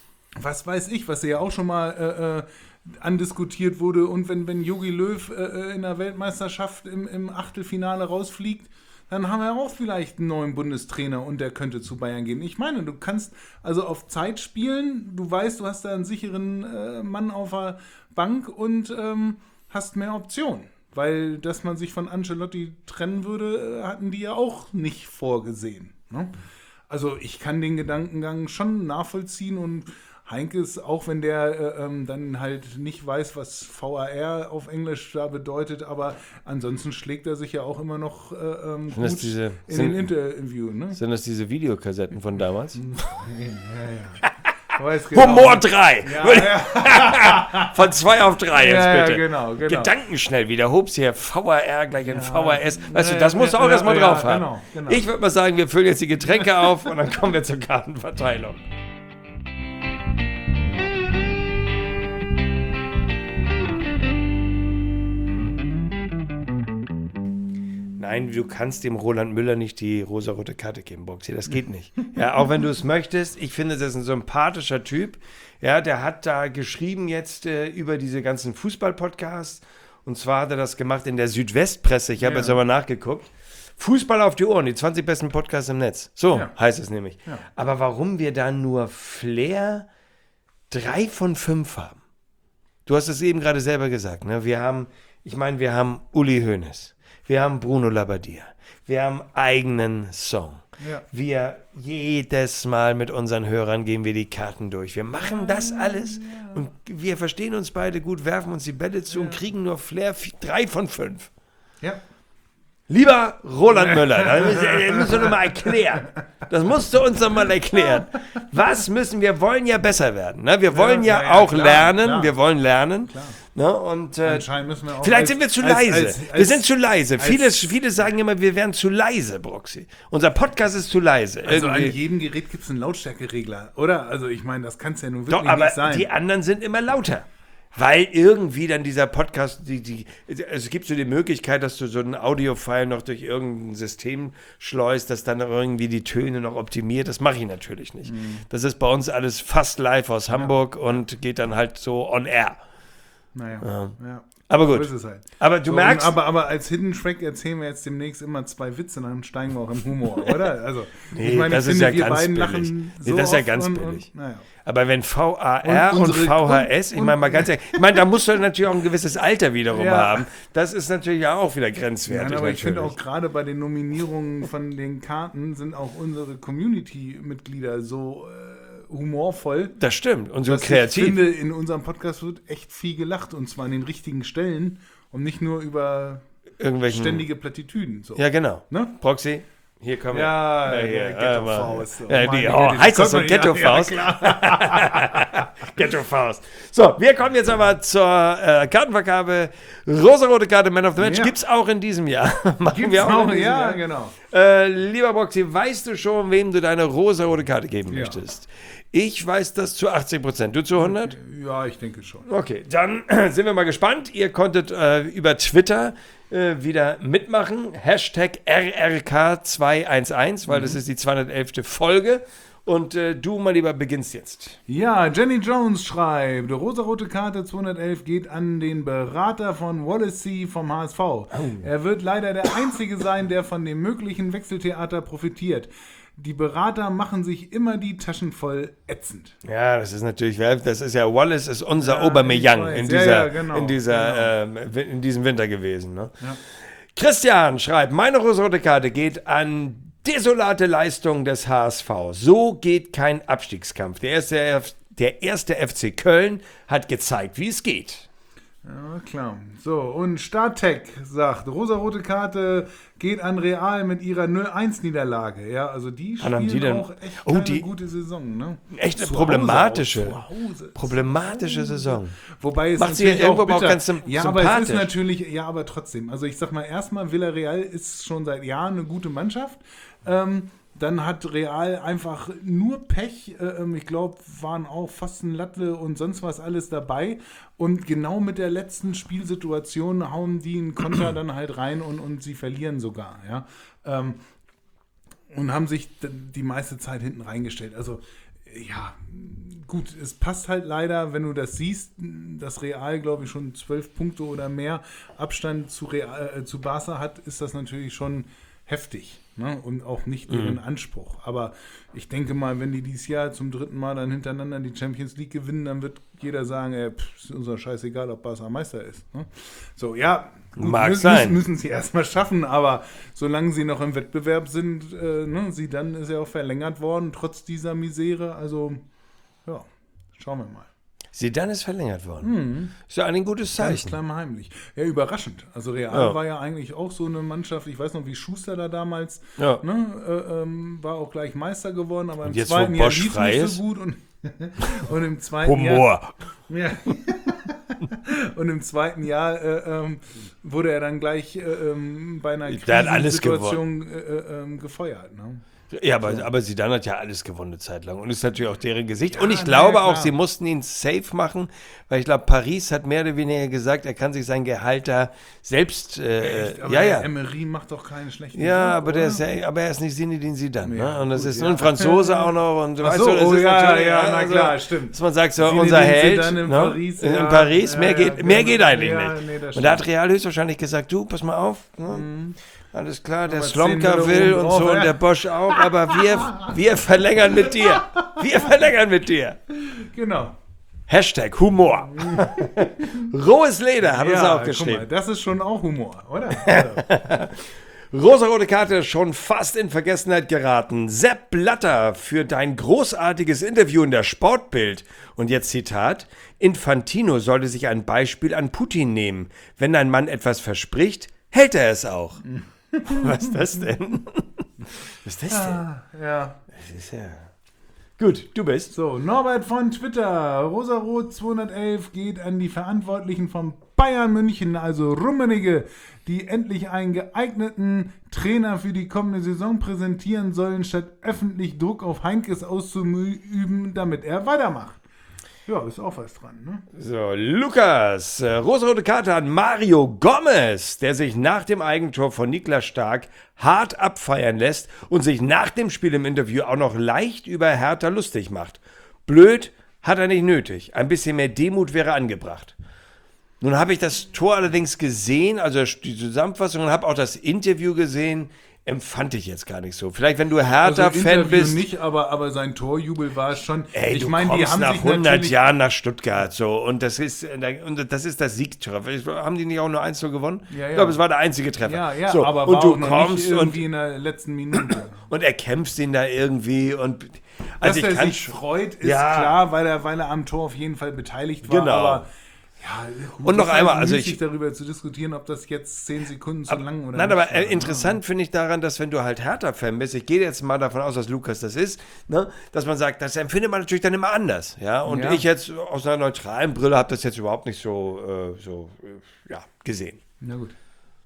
was weiß ich, was ja auch schon mal äh, äh, andiskutiert wurde. Und wenn wenn Jogi Löw äh, in der Weltmeisterschaft im, im Achtelfinale rausfliegt, dann haben wir auch vielleicht einen neuen Bundestrainer und der könnte zu Bayern gehen. Ich meine, du kannst also auf Zeit spielen, du weißt, du hast da einen sicheren äh, Mann auf der Bank und ähm, hast mehr Optionen. Weil, dass man sich von Ancelotti trennen würde, hatten die ja auch nicht vorgesehen. Ne? Also ich kann den Gedankengang schon nachvollziehen und Heinkes, auch wenn der äh, ähm, dann halt nicht weiß, was V A R auf Englisch da bedeutet, aber ansonsten schlägt er sich ja auch immer noch äh, ähm, gut diese, in sind, den Interview. Ne? Sind das diese Videokassetten von damals? ja, ja. Genau. Humor drei! Ja, ja. Von zwei auf drei jetzt ja, bitte. Ja, genau, genau. Gedankenschnell wieder. Hops hier, V A R gleich in ja. V H S. Weißt ja, du, das musst du auch ja, erstmal ja, drauf haben. Genau, genau. Ich würde mal sagen, wir füllen jetzt die Getränke auf und dann kommen wir zur Kartenverteilung. Nein, du kannst dem Roland Müller nicht die rosarote Karte geben, Boxy. Das geht nicht. Ja, auch wenn du es möchtest. Ich finde, das ist ein sympathischer Typ. Ja, der hat da geschrieben jetzt äh, über diese ganzen Fußball-Podcasts. Und zwar hat er das gemacht in der Südwestpresse. Ich habe ja. jetzt aber nachgeguckt. Fußball auf die Ohren, die zwanzig besten Podcasts im Netz. So ja. heißt es nämlich. Ja. Aber warum wir da nur Flair drei von fünf haben? Du hast es eben gerade selber gesagt. Ne? Wir haben, ich meine, wir haben Uli Hoeneß. Wir haben Bruno Labbadia. Wir haben eigenen Song. Ja. Wir jedes Mal mit unseren Hörern gehen wir die Karten durch. Wir machen das alles ja. und wir verstehen uns beide gut, werfen uns die Bälle zu ja. und kriegen nur Flair drei von fünf. Ja. Lieber Roland Müller, das musst du noch mal erklären. Das musst du uns noch mal erklären. Was müssen wir, wollen ja besser werden. Ne? Wir wollen ja, ja, ja auch klar, lernen, klar. wir wollen lernen. Klar. Ne? Und äh, Anscheinend müssen wir auch vielleicht als- sind wir zu als- leise. als- wir als- sind zu leise. als- Viele, viele sagen immer, wir wären zu leise, Broxy. Unser Podcast ist zu leise. Also an Irgendwie. jedem Gerät gibt es einen Lautstärkeregler, oder? Also ich meine, das kann es ja nun wirklich Doch, aber nicht sein. die anderen sind immer lauter. Weil irgendwie dann dieser Podcast, die, die, also es gibt so die Möglichkeit, dass du so einen Audiofile noch durch irgendein System schleust, das dann irgendwie die Töne noch optimiert. Das mache ich natürlich nicht. Mhm. Das ist bei uns alles fast live aus Hamburg und geht dann halt so on air. Naja, ja. Aber gut. So ist es halt. Aber du So, merkst, und, aber, aber als Hidden Track erzählen wir jetzt demnächst immer zwei Witze, dann steigen wir auch im Humor, oder? Also, Nee, ich meine, das ich ist finde, ja wir ganz beiden billig. lachen Nee, so das ist ja oft ganz und, billig. Und, naja. aber wenn V A R Und und, unsere- V H S, ich und- meine mal ganz ehrlich, ich meine, da musst du natürlich auch ein gewisses Alter wiederum Ja. haben. Das ist natürlich auch wieder Nein, grenzwertig. aber ich finde natürlich. auch gerade bei den Nominierungen von den Karten sind auch unsere Community-Mitglieder so äh, humorvoll. Das stimmt. Und so dass kreativ. Ich finde, in unserem Podcast wird echt viel gelacht und zwar an den richtigen Stellen und nicht nur über Irgendwelchen. ständige Plattitüden. So. Ja, genau. Ne? Proxy, hier kommen wir. Ja, Ja, der hier, Ghetto-Faust. äh, Oh, ja, die, meine oh, Güte, heißt das so kommt man- ja, Ghetto-Faust? Ja, klar. Ghetto-Faust. So, wir kommen jetzt aber zur äh, Kartenvergabe. Rosarote Karte Man of the Match Ja. gibt's auch in diesem Jahr. Machen Gibt's wir auch, auch, in diesem ja, Jahr. genau. Äh, lieber Boxy, weißt du schon, wem du deine rosarote Karte geben Ja. möchtest? Ich weiß das zu achtzig Prozent. Du zu hundert? Ja, ich denke schon. Okay, dann sind wir mal gespannt. Ihr konntet äh, über Twitter äh, wieder mitmachen. Hashtag R R K zwei eins eins, weil das ist die zweihundertelfte Folge. Und äh, du, mein Lieber, beginnst jetzt. Ja, Jenny Jones schreibt, rosarote Karte zweihundertelf geht an den Berater von Wallacey vom H S V. Er wird leider der Einzige sein, der von dem möglichen Wechseltheater profitiert. Die Berater machen sich immer die Taschen voll ätzend. Ja, das ist natürlich, das ist ja, Wallace ist unser Ja, Aubameyang ich weiß. in, Ja, dieser, ja, genau, in, dieser, ähm, in diesem Winter gewesen. Ne? Christian schreibt, meine rosarote Karte geht an desolate Leistung des H S V. So geht kein Abstiegskampf. Der erste, F- der erste F C Köln hat gezeigt, wie es geht. Ja, klar. So, und StarTech sagt, rosarote Karte geht an Real mit ihrer null eins Niederlage. Ja, also die Wann haben spielen die denn- auch echt Oh, keine die- gute Saison. Ne? Echt eine Zu problematische, Hause auch, zu Hause. problematische Saison. Wobei es Macht sie natürlich ja irgendwo aber auch bitter- ganz sym- ja, aber es ist sympathisch. natürlich, ja, aber trotzdem. Also ich sag mal, erstmal Villarreal ist schon seit Jahren eine gute Mannschaft. Ähm, dann hat Real einfach nur Pech. Ähm, ich glaube, waren auch fast ein Latte und sonst was alles dabei. Und genau mit der letzten Spielsituation hauen die einen Konter dann halt rein und, und sie verlieren sogar. Ja. Ähm, und haben sich d- die meiste Zeit hinten reingestellt. Also, ja, gut, es passt halt leider, wenn du das siehst, dass Real, glaube ich, schon zwölf Punkte oder mehr Abstand zu, Real, äh, zu Barca hat, ist das natürlich schon heftig. Ne? Und auch nicht deren Anspruch. Aber ich denke mal, wenn die dieses Jahr zum dritten Mal dann hintereinander die Champions League gewinnen, dann wird jeder sagen, ey, pff, ist unser scheißegal, ob Barca Meister ist. Ne? So, ja, gut, Mag müssen, sein. müssen sie erstmal schaffen, aber solange sie noch im Wettbewerb sind, äh, ne, sie dann ist ja auch verlängert worden, trotz dieser Misere. Also, ja, schauen wir mal. Zidane ist verlängert worden. Ist ja ein gutes Ganz Zeichen. klein heimlich. Ja, überraschend. Also Real Ja. war ja eigentlich auch so eine Mannschaft, ich weiß noch, wie Schuster da damals, Ja. ne, äh, ähm, war auch gleich Meister geworden, aber im jetzt, wo zweiten Jahr Bosch lief frei nicht ist? so gut und, und im zweiten Humor. Jahr... Ja. Und im zweiten Jahr äh, ähm, wurde er dann gleich äh, ähm, bei einer Der hat alles Krisensituation äh, äh, ähm, gefeuert. Ne? Ja, aber, aber Zidane hat ja alles gewonnen eine Zeit lang und ist natürlich auch deren Gesicht. und ich na glaube ja, auch, klar. sie mussten ihn safe machen, weil ich glaube, Paris hat mehr oder weniger gesagt, er kann sich sein Gehalt da selbst. Äh, Echt? Aber ja, der ja. Emery macht doch keinen schlechten Ja, Job, aber, der oder? ist ja, aber er ist nicht Zinedine Zidane. Ja, Ne? Und das gut, ist ja. nur ein Franzose auch noch. Und, Ach weißt so, du, das oh ist ja, natürlich, ja, na also, klar, stimmt. Dass man sagt, so, Zinedine unser Held Zidane in ne? Paris, in ja. Paris, mehr, Ja, geht, ja, mehr ja, geht eigentlich ja, nicht. nee, das und da hat Real höchstwahrscheinlich gesagt, du, pass mal auf. Ne? Alles klar, der Aber Slomka zehn will Euro und drauf, so und ja. der Bosch auch, aber wir, wir verlängern mit dir. Wir verlängern mit dir. Genau. Hashtag Humor. Rohes Leder haben wir Ja, auch guck geschrieben. mal, das ist schon auch Humor, oder? Also, Rosarote Karte schon fast in Vergessenheit geraten. Sepp Blatter für dein großartiges Interview in der Sportbild. Und jetzt Zitat. Infantino sollte sich ein Beispiel an Putin nehmen. Wenn ein Mann etwas verspricht, hält er es auch. Was ist das denn? Was ist das denn? ja. Das ist ja... Gut, du bist. So, Norbert von Twitter. Rosarot zweihundertelf geht an die Verantwortlichen von Bayern München, also Rummenigge, die endlich einen geeigneten Trainer für die kommende Saison präsentieren sollen, statt öffentlich Druck auf Heinkes auszuüben, damit er weitermacht. Ja, ist auch was dran, ne? So, Lukas, äh, rosarote Karte an Mario Gomez, der sich nach dem Eigentor von Niklas Stark hart abfeiern lässt und sich nach dem Spiel im Interview auch noch leicht über Hertha lustig macht. Blöd, hat er nicht nötig. Ein bisschen mehr Demut wäre angebracht. Nun habe ich das Tor allerdings gesehen, also die Zusammenfassung, und habe auch das Interview gesehen. Empfand ich jetzt gar nicht so. Vielleicht, wenn du Hertha-Fan also bist. nicht, aber, aber sein Torjubel war es schon. Ey, ich du meine, die kommst haben nach sich hundert natürlich Jahren nach Stuttgart, so. Und das ist, und das ist das Siegtreffer. Haben die nicht auch nur eins zu gewonnen? Ja, ja. Ich glaube, es war der einzige Treffer. Ja, ja, so, aber und war du auch noch kommst nicht irgendwie und, in der letzten Minute. und erkämpfst ihn da irgendwie und. Also Dass ich er kann sich sch- freut, ist Ja. klar, weil er, weil er am Tor auf jeden Fall beteiligt war. Genau. Aber ja, gut, Und noch ist halt einmal, also müßig, ich- darüber zu diskutieren, ob das jetzt zehn Sekunden zu lang oder Nein, nicht aber äh, war. interessant finde ich daran, dass wenn du halt Hertha-Fan bist, ich gehe jetzt mal davon aus, dass Lukas das ist, ne, dass man sagt, das empfindet man natürlich dann immer anders. Ja? Und Ja. ich jetzt aus einer neutralen Brille habe das jetzt überhaupt nicht so, äh, so äh, ja, gesehen. Na gut.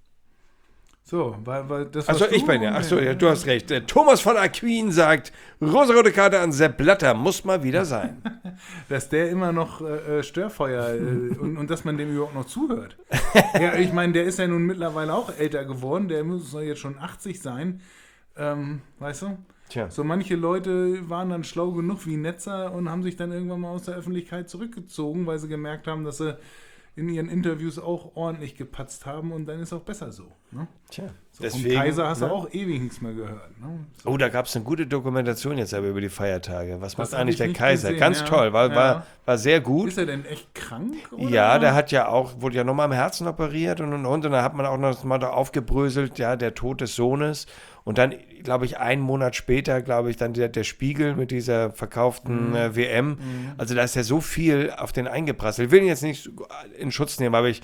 So, weil, weil das Achso, warst ich du? bin ja. Achso, ja, du hast recht. Äh, Thomas von Aquin sagt, rosarote Karte an Sepp Blatter muss mal wieder sein. Dass der immer noch äh, Störfeuer äh, und, und dass man dem überhaupt noch zuhört. Ja, ich meine, der ist ja nun mittlerweile auch älter geworden. Der muss soll jetzt schon achtzig sein. Ähm, weißt du? Tja. So manche Leute waren dann schlau genug wie Netzer und haben sich dann irgendwann mal aus der Öffentlichkeit zurückgezogen, weil sie gemerkt haben, dass sie in ihren Interviews auch ordentlich gepatzt haben und dann ist auch besser so. Ne? Tja, So, vom Kaiser hast du auch ewig nichts mehr gehört. Ne? So. Oh, da gab es eine gute Dokumentation jetzt aber über die Feiertage. Was macht hab eigentlich ich der nicht Kaiser? gesehen, Ganz ja. toll, war, Ja. war, war sehr gut. Ist er denn echt krank? Oder? Ja, der hat ja auch, wurde ja nochmal am Herzen operiert und und und. Und da hat man auch noch mal da aufgebröselt, ja, der Tod des Sohnes. Und dann, glaube ich, einen Monat später, glaube ich, dann der, der Spiegel mit dieser verkauften Mhm. äh, W M. Mhm. Also da ist ja so viel auf den eingeprasselt. Ich will ihn jetzt nicht in Schutz nehmen, aber ich,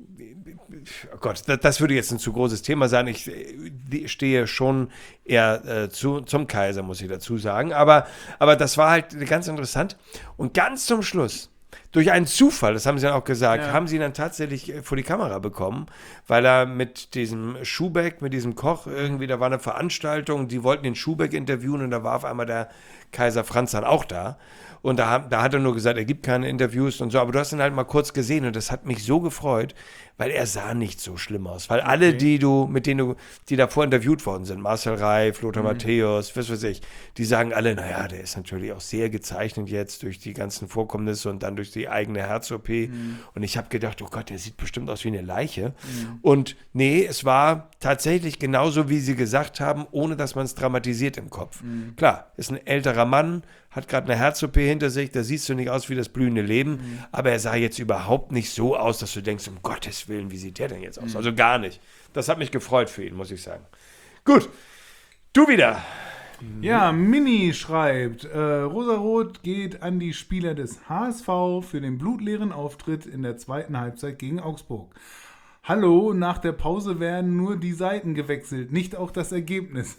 oh Gott, das, das würde jetzt ein zu großes Thema sein. Ich äh, stehe schon eher äh, zu, zum Kaiser, muss ich dazu sagen. Aber, aber das war halt ganz interessant. Und ganz zum Schluss, durch einen Zufall, das haben sie dann auch gesagt, Ja. haben sie ihn dann tatsächlich äh, vor die Kamera bekommen, weil er mit diesem Schubeck, mit diesem Koch irgendwie, da war eine Veranstaltung, die wollten den Schubeck interviewen und da war auf einmal der Kaiser Franz dann auch da. Und da, da hat er nur gesagt, er gibt keine Interviews und so, aber du hast ihn halt mal kurz gesehen und das hat mich so gefreut, weil er sah nicht so schlimm aus. Weil alle, die du, mit denen du, die davor interviewt worden sind, Marcel Reif, Lothar Mhm. Matthäus, was weiß ich, die sagen alle, naja, der ist natürlich auch sehr gezeichnet jetzt durch die ganzen Vorkommnisse und dann durch die eigene Herz-O P. Mhm. Und ich habe gedacht, oh Gott, der sieht bestimmt aus wie eine Leiche. Und nee, es war tatsächlich genauso, wie sie gesagt haben, ohne dass man es dramatisiert im Kopf. Mhm. Klar, ist ein älterer Mann, hat gerade eine Herz-O P hinter sich, da siehst du nicht aus wie das blühende Leben, Mhm. aber er sah jetzt überhaupt nicht so aus, dass du denkst, um Gottes Willen, wie sieht der denn jetzt aus? Mhm. Also gar nicht. Das hat mich gefreut für ihn, muss ich sagen. Gut, du wieder. Ja, Mini schreibt, äh, Rosarot geht an die Spieler des H S V für den blutleeren Auftritt in der zweiten Halbzeit gegen Augsburg. Hallo, nach der Pause werden nur die Seiten gewechselt, nicht auch das Ergebnis.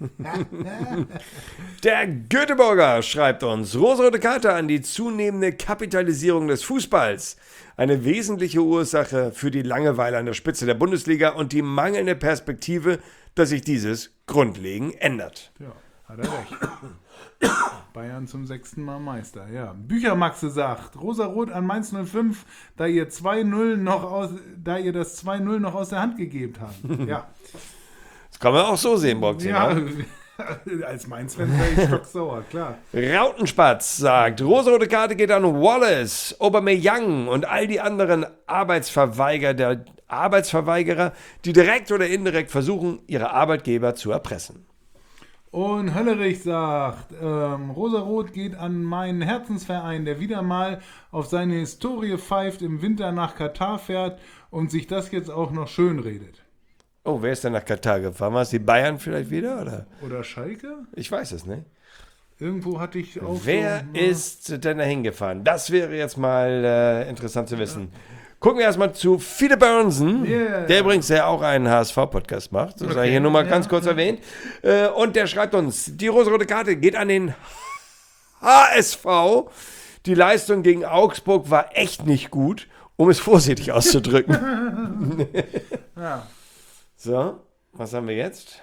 Der Göteborger schreibt uns, rosarote Karte an die zunehmende Kapitalisierung des Fußballs. Eine wesentliche Ursache für die Langeweile an der Spitze der Bundesliga und die mangelnde Perspektive, dass sich dieses grundlegend ändert. Ja, hat er recht. Bayern zum sechsten Mal Meister, ja. Büchermaxe sagt, Rosarot an Mainz null fünf, da ihr zwei null noch aus, da ihr das zwei null noch aus der Hand gegeben habt. Ja. Das kann man auch so sehen, Boxing. Ja, ne? als Mainz-Fan wäre ich stocksauer, klar. Rautenspatz sagt, rosarote Karte geht an Wallace, Aubameyang und all die anderen Arbeitsverweigerer, der Arbeitsverweigerer, die direkt oder indirekt versuchen, ihre Arbeitgeber zu erpressen. Und Höllerich sagt, ähm, Rosarot geht an meinen Herzensverein, der wieder mal auf seine Historie pfeift, im Winter nach Katar fährt und sich das jetzt auch noch schön redet. Oh, wer ist denn nach Katar gefahren? War es die Bayern vielleicht wieder? Oder? Oder Schalke? Ich weiß es nicht. Irgendwo hatte ich auch Wer so, ja. ist denn da hingefahren? Das wäre jetzt mal äh, interessant zu wissen. Gucken wir erstmal zu Fiete Burnsen, Yeah. der übrigens ja auch einen H S V-Podcast macht. Das sei Okay. hier nur mal Ja, ganz kurz ja. erwähnt. Äh, und der schreibt uns, die rosarote Karte geht an den H S V. Die Leistung gegen Augsburg war echt nicht gut, um es vorsichtig auszudrücken. Ja. So, was haben wir jetzt?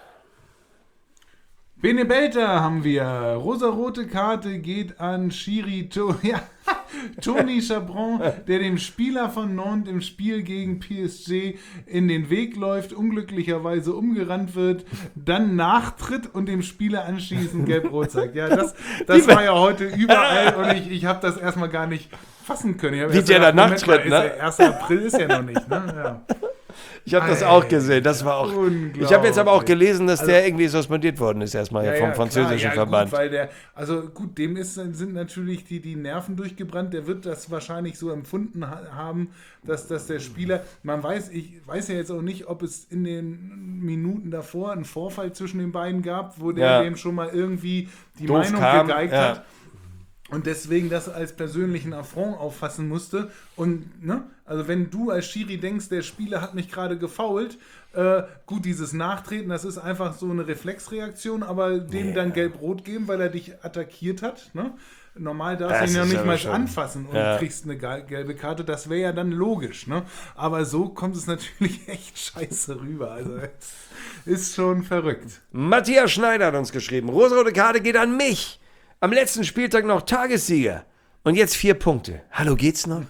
Benebelter haben wir. Rosarote Karte geht an Schiri to- ja. Toni Chabron, der dem Spieler von Nantes im Spiel gegen P S G in den Weg läuft, unglücklicherweise umgerannt wird, dann nachtritt und dem Spieler anschließend gelb-rot zeigt. Ja, das, das war ja heute überall und ich, ich habe das erstmal gar nicht fassen können. Ich hab Wie erst der gedacht, da Moment nachtritt, mal, ist ne? der erste April ist ja noch nicht, ne? Ja. Ich habe das Ei, auch gesehen, das war auch... unglaublich. Ich habe jetzt aber auch gelesen, dass Also- der irgendwie suspendiert worden ist, erstmal Ja, vom ja, französischen klar, ja, Verband. Gut, weil der, also gut, dem ist, sind natürlich die, die Nerven durchgebrannt. Der wird das wahrscheinlich so empfunden ha- haben, dass, dass der Spieler, man weiß, ich weiß ja jetzt auch nicht, ob es in den Minuten davor einen Vorfall zwischen den beiden gab, wo der Ja. dem schon mal irgendwie die Doof Meinung kam, gegeigt ja. hat. Und deswegen das als persönlichen Affront auffassen musste. Und, ne, also wenn du als Schiri denkst, der Spieler hat mich gerade gefoult, äh, gut, dieses Nachtreten, das ist einfach so eine Reflexreaktion, aber dem Ja. dann gelb-rot geben, weil er dich attackiert hat, ne? Normal darfst Das du ihn ja ist nicht aber mal schon- anfassen und Ja. kriegst eine ge- gelbe Karte, das wäre ja dann logisch, ne? Aber so kommt es natürlich echt scheiße rüber, also es ist schon verrückt. Matthias Schneider hat uns geschrieben, rosarote Karte geht an mich. Am letzten Spieltag noch Tagessieger. Und jetzt vier Punkte. Hallo, geht's noch?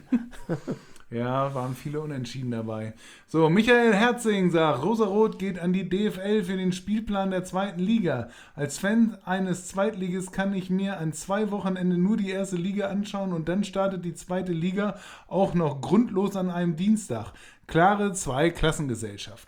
Ja, waren viele Unentschieden dabei. So, Michael Herzing sagt, Rosarot geht an die D F L für den Spielplan der zweiten Liga. Als Fan eines Zweitliges kann ich mir an zwei Wochenenden nur die erste Liga anschauen und dann startet die zweite Liga auch noch grundlos an einem Dienstag. Klare Zwei-Klassengesellschaft.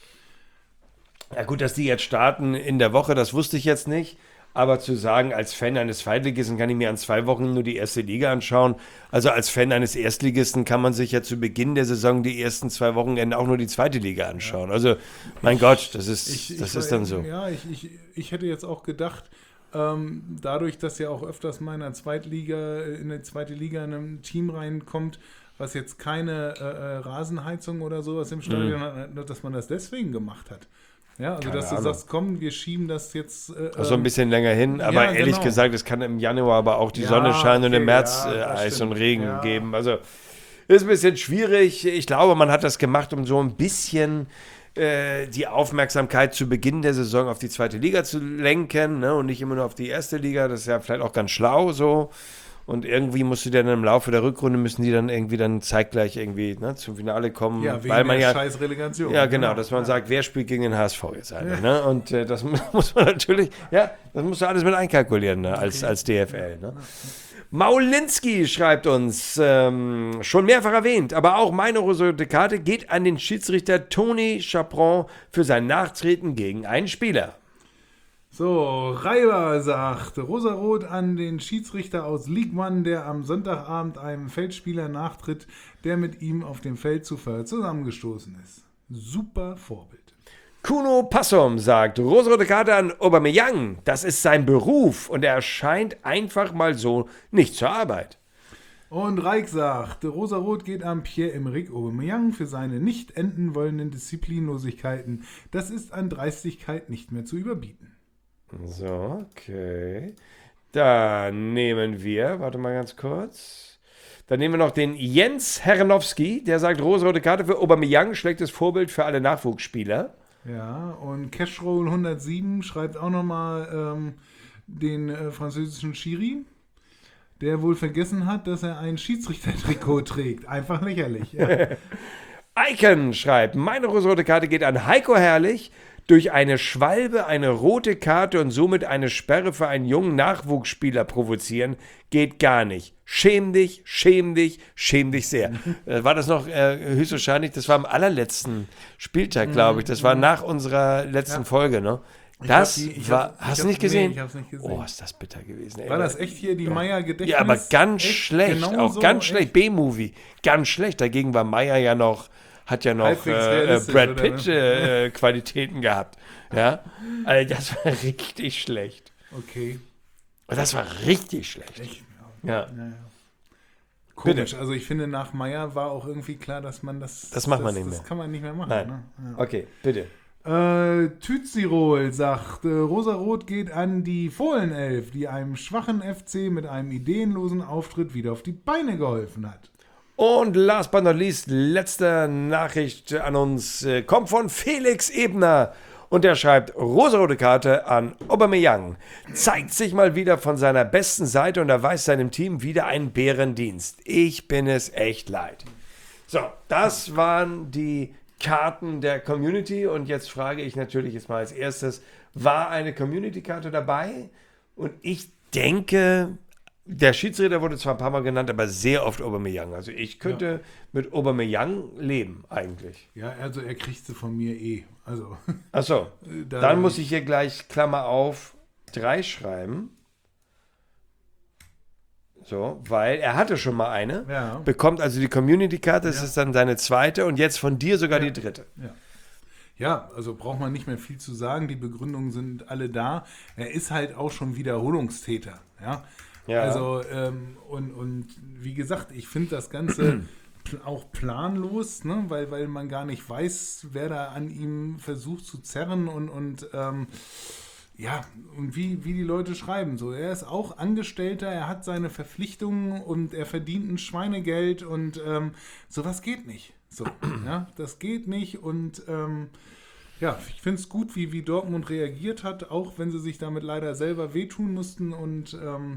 Ja gut, dass die jetzt starten in der Woche, das wusste ich jetzt nicht. Aber zu sagen, als Fan eines Zweitligisten kann ich mir an zwei Wochen nur die erste Liga anschauen. Also als Fan eines Erstligisten kann man sich ja zu Beginn der Saison die ersten zwei Wochenenden auch nur die zweite Liga anschauen. Also mein Gott, das ist, Ich, das ich, ist dann so. Ja, ich, ich, ich hätte jetzt auch gedacht, ähm, dadurch, dass ja auch öfters mal in der Zweitliga, in die zweite Liga in ein Team reinkommt, was jetzt keine äh, äh, Rasenheizung oder sowas im Stadion hat, dass man das deswegen gemacht hat. Ja, also Keine dass du Ahnung. sagst, komm, wir schieben das jetzt. Äh, Auch so ein ähm, bisschen länger hin, aber ja, ehrlich genau. gesagt, es kann im Januar aber auch die Ja, Sonne scheinen und im okay, März ja, äh, das Eis stimmt. und Regen Ja. geben. Also ist ein bisschen schwierig. Ich glaube, man hat das gemacht, um so ein bisschen äh, die Aufmerksamkeit zu Beginn der Saison auf die zweite Liga zu lenken, ne? Und nicht immer nur auf die erste Liga. Das ist ja vielleicht auch ganz schlau so. Und irgendwie musst du dann im Laufe der Rückrunde müssen die dann irgendwie dann zeitgleich irgendwie ne, zum Finale kommen. ja, wegen weil man der ja scheiß Relegation. Ja, genau, dass man ja. sagt, wer spielt gegen den H S V jetzt eigentlich, ne? Und äh, das muss man natürlich, ja, das musst du alles mit einkalkulieren, ne? als, als D F L, ne? Maulinski schreibt uns, ähm, schon mehrfach erwähnt, aber auch meine rosarote Karte geht an den Schiedsrichter Toni Chabron für sein Nachtreten gegen einen Spieler. So, Reiber sagt, Rosarot an den Schiedsrichter aus Ligue eins, der am Sonntagabend einem Feldspieler nachtritt, der mit ihm auf dem Feld zuvor zusammengestoßen ist. Super Vorbild. Kuno Passum sagt, rosarote Karte an Aubameyang, das ist sein Beruf und er erscheint einfach mal so nicht zur Arbeit. Und Reik sagt, Rosarot geht an Pierre-Emerick Aubameyang für seine nicht enden wollenden Disziplinlosigkeiten. Das ist an Dreistigkeit nicht mehr zu überbieten. So, okay. Dann nehmen wir, warte mal ganz kurz. Dann nehmen wir noch den Jens Herrenowski, der sagt, rosarote Karte für Aubameyang, schlechtes Vorbild für alle Nachwuchsspieler. Ja, und Cashroll hundertsieben schreibt auch nochmal ähm, den äh, französischen Schiri, der wohl vergessen hat, dass er ein Schiedsrichtertrikot trägt. Einfach lächerlich. Ja. Icon schreibt, meine rosarote Karte geht an Heiko Herrlich. Durch eine Schwalbe eine rote Karte und somit eine Sperre für einen jungen Nachwuchsspieler provozieren, geht gar nicht. Schäm dich, schäm dich, schäm dich sehr. Äh, war das noch äh, höchstwahrscheinlich, das war am allerletzten Spieltag, glaube ich. Das war nach unserer letzten Ja. Folge, ne? Das Ich hab die- ich war, hab- ich hast du hab- nicht gesehen? nee, ich hab's nicht gesehen. Oh, ist das bitter gewesen. Ey. War das echt hier die Meier-Gedächtnis? Ja, aber ganz Echt? schlecht, Genau auch so? ganz Echt? schlecht. B-Movie, ganz schlecht. Dagegen war Meyer ja noch, hat ja noch Halbwegs äh, realistisch, Brad oder Pitt ne? äh, Qualitäten gehabt. Ja, also das war richtig schlecht. Okay. Das war richtig schlecht. Echt? Ja. Ja, ja. Komisch. Bitte. Also ich finde, nach Meier war auch irgendwie klar, dass man das... Das macht man das, nicht Das mehr. kann man nicht mehr machen. Nein. Ne? Ja. Okay, bitte. Äh, Tützirol sagt, äh, Rosarot geht an die Fohlenelf, die einem schwachen F C mit einem ideenlosen Auftritt wieder auf die Beine geholfen hat. Und last but not least, letzte Nachricht an uns äh, kommt von Felix Ebner. Und er schreibt, rosarote Karte an Aubameyang. Zeigt sich mal wieder von seiner besten Seite und erweist seinem Team wieder einen Bärendienst. Ich bin es echt leid. So, das waren die Karten der Community. Und jetzt frage ich natürlich jetzt mal als erstes, war eine Community-Karte dabei? Und ich denke, der Schiedsrichter wurde zwar ein paar Mal genannt, aber sehr oft Aubameyang. Also ich könnte ja. mit Aubameyang leben eigentlich. Ja, also er kriegt sie von mir eh. Also. Achso, da dann muss ich hier gleich Klammer auf drei schreiben. So, weil er hatte schon mal eine, ja. bekommt also die Community-Karte, das ja. ist dann seine zweite und jetzt von dir sogar ja. die dritte. Ja. Ja, also braucht man nicht mehr viel zu sagen, die Begründungen sind alle da. Er ist halt auch schon Wiederholungstäter, ja. Ja. Also, ähm, und, und wie gesagt, ich finde das Ganze auch planlos, ne? weil, weil man gar nicht weiß, wer da an ihm versucht zu zerren und, und ähm, ja, und wie, wie die Leute schreiben. So, er ist auch Angestellter, er hat seine Verpflichtungen und er verdient ein Schweinegeld und ähm, sowas geht nicht. So, ja, das geht nicht und ähm, ja, ich finde es gut, wie, wie Dortmund reagiert hat, auch wenn sie sich damit leider selber wehtun mussten und ähm,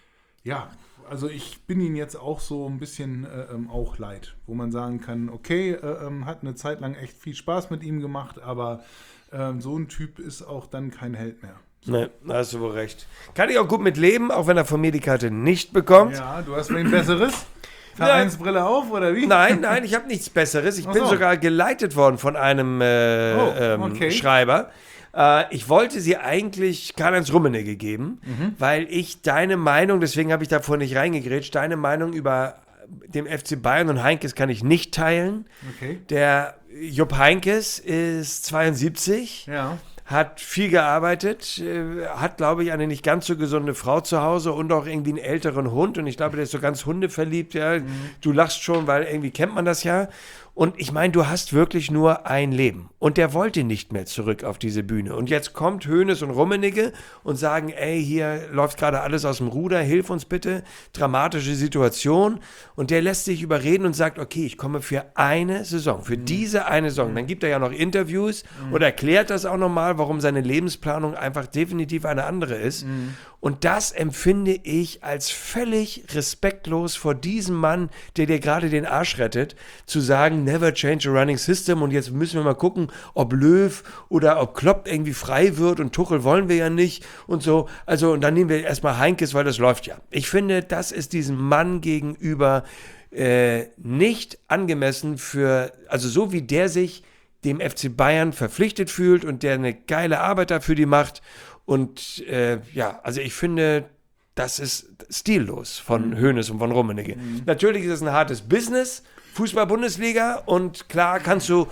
ja, also ich bin ihnen jetzt auch so ein bisschen äh, ähm, auch leid, wo man sagen kann, okay, äh, ähm, hat eine Zeit lang echt viel Spaß mit ihm gemacht, aber ähm, so ein Typ ist auch dann kein Held mehr. Ne, da hast du wohl recht. Kann ich auch gut mit leben, auch wenn er von mir die Karte nicht bekommt. Ja, du hast wen Besseres? Vereinsbrille auf, oder wie? Nein, nein, ich habe nichts Besseres. Ich Ach bin so. sogar geleitet worden von einem äh, Oh, ähm, okay. Schreiber. Äh, ich wollte sie eigentlich Karl-Heinz Rummenigge geben, Mhm. weil ich deine Meinung, deswegen habe ich davor nicht reingegrätscht, deine Meinung über dem F C Bayern und Heinkes kann ich nicht teilen. Okay. Der Jupp Heynckes ist zweiundsiebzig. Ja. Hat viel gearbeitet, äh, hat, glaube ich, eine nicht ganz so gesunde Frau zu Hause und auch irgendwie einen älteren Hund. Und ich glaube, der ist so ganz hundeverliebt. Ja. Mhm. Du lachst schon, weil irgendwie kennt man das ja. Und ich meine, du hast wirklich nur ein Leben. Und der wollte nicht mehr zurück auf diese Bühne. Und jetzt kommt Hoeneß und Rummenigge und sagen, ey, hier läuft gerade alles aus dem Ruder, hilf uns bitte. Dramatische Situation. Und der lässt sich überreden und sagt, okay, ich komme für eine Saison, für mhm. diese eine Saison. Dann gibt er ja noch Interviews mhm. und erklärt das auch nochmal, warum seine Lebensplanung einfach definitiv eine andere ist. Mhm. Und das empfinde ich als völlig respektlos vor diesem Mann, der dir gerade den Arsch rettet, zu sagen, never change a running system und jetzt müssen wir mal gucken, ob Löw oder ob Klopp irgendwie frei wird und Tuchel wollen wir ja nicht und so. Also und dann nehmen wir erstmal Heinkes, weil das läuft ja. Ich finde, das ist diesem Mann gegenüber äh, nicht angemessen für, also so wie der sich dem F C Bayern verpflichtet fühlt und der eine geile Arbeit dafür die macht. Und äh, ja, also ich finde, das ist stillos von mhm. Hoeneß und von Rummenigge. Mhm. Natürlich ist es ein hartes Business, Fußball-Bundesliga, und klar kannst du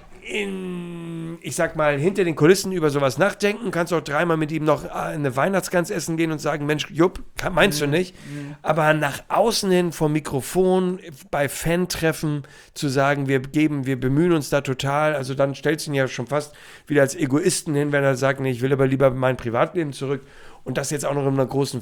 in, ich sag mal, hinter den Kulissen über sowas nachdenken, kannst auch dreimal mit ihm noch eine Weihnachtsgans essen gehen und sagen, Mensch, Jupp, kann, meinst mhm. du nicht? Mhm. Aber nach außen hin vom Mikrofon, bei Fan-Treffen zu sagen, wir geben, wir bemühen uns da total, also dann stellst du ihn ja schon fast wieder als Egoisten hin, wenn er sagt, nee, ich will aber lieber mein Privatleben zurück. Und das jetzt auch noch in einer großen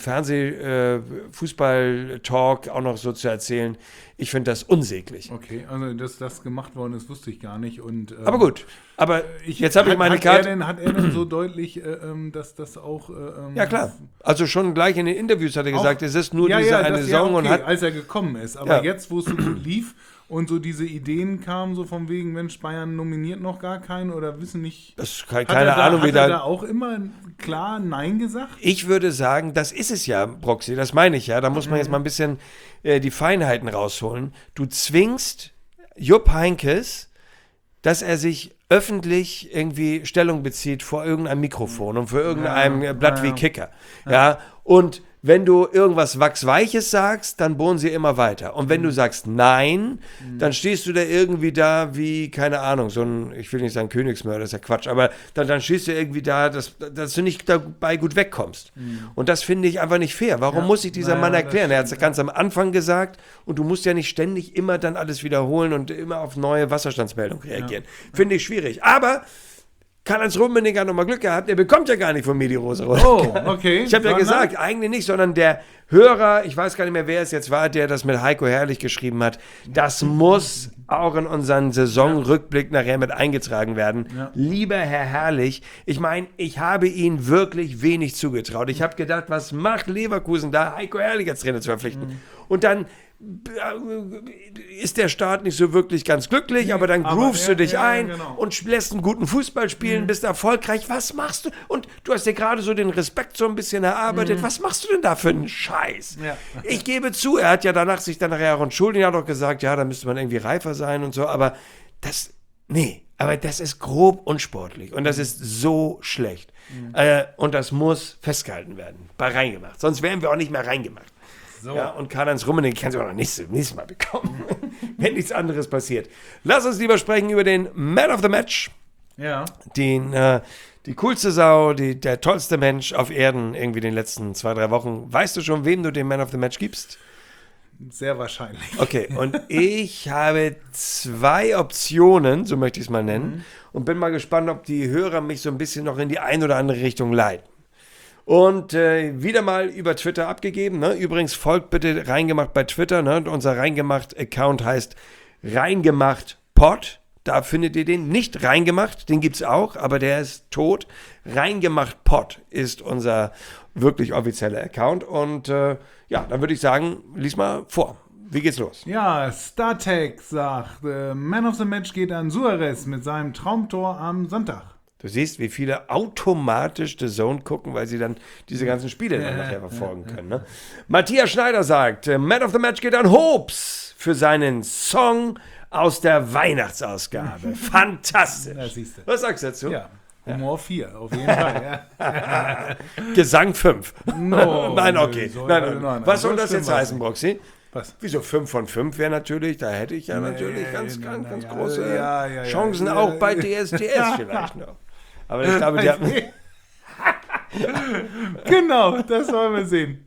Fernseh-Fußball-Talk äh, auch noch so zu erzählen, ich finde das unsäglich. Okay, also dass das gemacht worden ist, wusste ich gar nicht. Und, ähm, aber gut, aber ich, jetzt habe ich meine hat Karte. Er denn, hat er denn so deutlich, äh, ähm, dass das auch... Äh, ähm, ja klar, also schon gleich in den Interviews hat er gesagt, auch, es ist nur ja, diese ja, eine das, Saison. Ja, okay, und hat, als er gekommen ist. Aber ja. jetzt, wo es so gut lief und so diese Ideen kamen, so von wegen, Mensch, Bayern nominiert noch gar keinen oder wissen nicht... Das ist keine hat er da, Ahnung, wie hat er da... da auch immer klar Nein gesagt? Ich würde sagen, das ist es ja, Broxy, das meine ich ja. Da muss man jetzt mal ein bisschen äh, die Feinheiten rausholen. Du zwingst Jupp Heynckes, dass er sich öffentlich irgendwie Stellung bezieht vor irgendeinem Mikrofon und vor irgendeinem ja, Blatt ja, wie Kicker. Ja, ja. Und wenn du irgendwas Wachsweiches sagst, dann bohren sie immer weiter. Und wenn mhm. du sagst Nein, mhm. dann stehst du da irgendwie da wie, keine Ahnung, so ein, ich will nicht sagen Königsmörder, das ist ja Quatsch, aber dann, dann stehst du irgendwie da, dass, dass du nicht dabei gut wegkommst. Mhm. Und das finde ich einfach nicht fair. Warum ja. muss sich dieser naja, Mann erklären? Er hat es ganz am Anfang gesagt und du musst ja nicht ständig immer dann alles wiederholen und immer auf neue Wasserstandsmeldungen reagieren. Ja. Finde ich schwierig. Aber Karl-Heinz Rummenigge hat nochmal Glück gehabt, der bekommt ja gar nicht von mir die rosa-rote Oh, Karte. okay. Ich habe ja Sondern? gesagt, eigentlich nicht, sondern der Hörer, ich weiß gar nicht mehr, wer es jetzt war, der das mit Heiko Herrlich geschrieben hat, das muss auch in unseren Saisonrückblick nachher mit eingetragen werden. Ja. Lieber Herr Herrlich, ich meine, ich habe Ihnen wirklich wenig zugetraut. Ich habe gedacht, was macht Leverkusen da, Heiko Herrlich als Trainer zu verpflichten? Mhm. Und dann ist der Start nicht so wirklich ganz glücklich, nee, aber dann aber groovst ja, du dich ja, ein genau. und lässt einen guten Fußball spielen, mhm. bist erfolgreich. Was machst du? Und du hast dir gerade so den Respekt so ein bisschen erarbeitet. Mhm. Was machst du denn da für einen Scheiß? Ja. Ich gebe zu, er hat ja danach sich dann nachher auch entschuldigt, er hat auch gesagt, ja, da müsste man irgendwie reifer sein und so, aber das, nee, aber das ist grob unsportlich und das ist so schlecht. Mhm. Äh, und das muss festgehalten werden, bei Reingemacht. Sonst wären wir auch nicht mehr reingemacht. So. Ja, und Karl-Heinz Rummenigge kann sie auch noch nächstes, nächstes Mal bekommen, wenn nichts anderes passiert. Lass uns lieber sprechen über den Man of the Match. Ja. Den, äh, die coolste Sau, die, der tollste Mensch auf Erden irgendwie den letzten zwei, drei Wochen. Weißt du schon, wem du den Man of the Match gibst? Sehr wahrscheinlich. Okay, und ich habe zwei Optionen, so möchte ich es mal nennen, mhm. und bin mal gespannt, ob die Hörer mich so ein bisschen noch in die eine oder andere Richtung leiten. Und äh, wieder mal über Twitter abgegeben. Ne? Übrigens folgt bitte Reingemacht bei Twitter. Ne? Unser Reingemacht-Account heißt ReingemachtPod. Da findet ihr den. Nicht Reingemacht, den gibt es auch, aber der ist tot. ReingemachtPod ist unser wirklich offizieller Account. Und äh, ja, dann würde ich sagen, lies mal vor. Wie geht's los? Ja, StarTech sagt, äh, Man of the Match geht an Suarez mit seinem Traumtor am Sonntag. Du siehst, wie viele automatisch The Zone gucken, weil sie dann diese ganzen Spiele dann ja, nachher verfolgen ja, können. Ne? Matthias Schneider sagt, Man of the Match geht an Hobbs für seinen Song aus der Weihnachtsausgabe. Fantastisch. Ja, siehst du. Was sagst du dazu? Ja, Humor vier, auf jeden Fall. Ja. Gesang fünf. No, nein, okay. soll, nein, nein. nein, Was soll so das jetzt heißen, Broxy? Was? Wieso fünf von fünf wäre natürlich, da hätte ich ja nee, natürlich ganz, nee, ganz, nee, ganz ja, große ja, ja, Chancen ja, auch ja, bei ja. D S D S vielleicht noch. Aber ich glaube, die haben... Genau, das wollen wir sehen.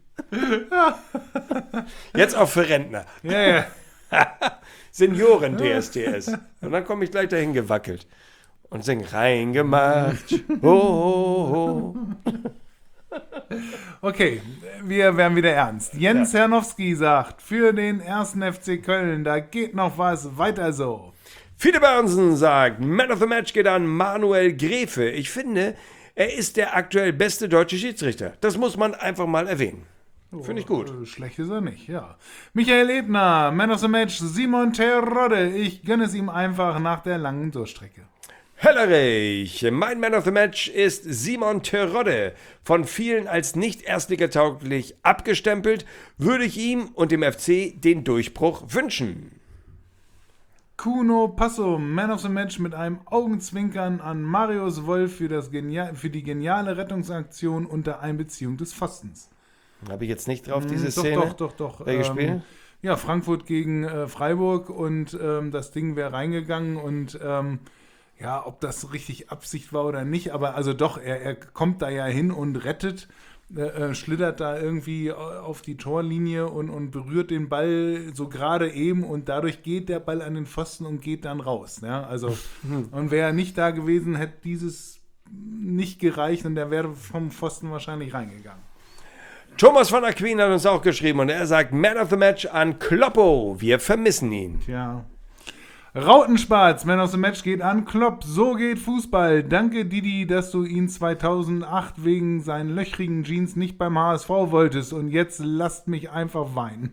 Jetzt auch für Rentner. Ja, ja. Senioren-D S D S. Und dann komme ich gleich dahin gewackelt. Und sing reingemacht. Oh, oh, oh. Okay, wir werden wieder ernst. Jens ja. Hernowski sagt, für den ersten F C Köln, da geht noch was, weiter so. Fiete Bernsen sagt, Man of the Match geht an Manuel Gräfe. Ich finde, er ist der aktuell beste deutsche Schiedsrichter. Das muss man einfach mal erwähnen. Finde ich gut. Oh, schlecht ist er nicht, ja. Michael Ebner, Man of the Match, Simon Terodde. Ich gönne es ihm einfach nach der langen Durchstrecke. Höllerich, mein Man of the Match ist Simon Terodde. Von vielen als nicht erstligatauglich abgestempelt, würde ich ihm und dem F C den Durchbruch wünschen. Kuno Passo, Man of the Match mit einem Augenzwinkern an Marius Wolf für, das Genial- für die geniale Rettungsaktion unter Einbeziehung des Pfostens. Habe ich jetzt nicht drauf, diese doch, Szene? Doch, doch, doch, doch. Welches ähm, Spiel? Ja, Frankfurt gegen äh, Freiburg und ähm, das Ding wäre reingegangen und ähm, ja, ob das richtig Absicht war oder nicht, aber also doch, er, er kommt da ja hin und rettet, äh, schlittert da irgendwie auf die Torlinie und, und berührt den Ball so gerade eben und dadurch geht der Ball an den Pfosten und geht dann raus. Ja? Also, und wäre er nicht da gewesen, hätte dieses nicht gereicht und der wäre vom Pfosten wahrscheinlich reingegangen. Thomas von Aquin hat uns auch geschrieben und er sagt, Man of the Match an Kloppo. Wir vermissen ihn. Tja. Rautenspatz, Man of the Match geht an Klopp. So geht Fußball. Danke, Didi, dass du ihn zweitausendacht wegen seinen löchrigen Jeans nicht beim H S V wolltest und jetzt lasst mich einfach weinen.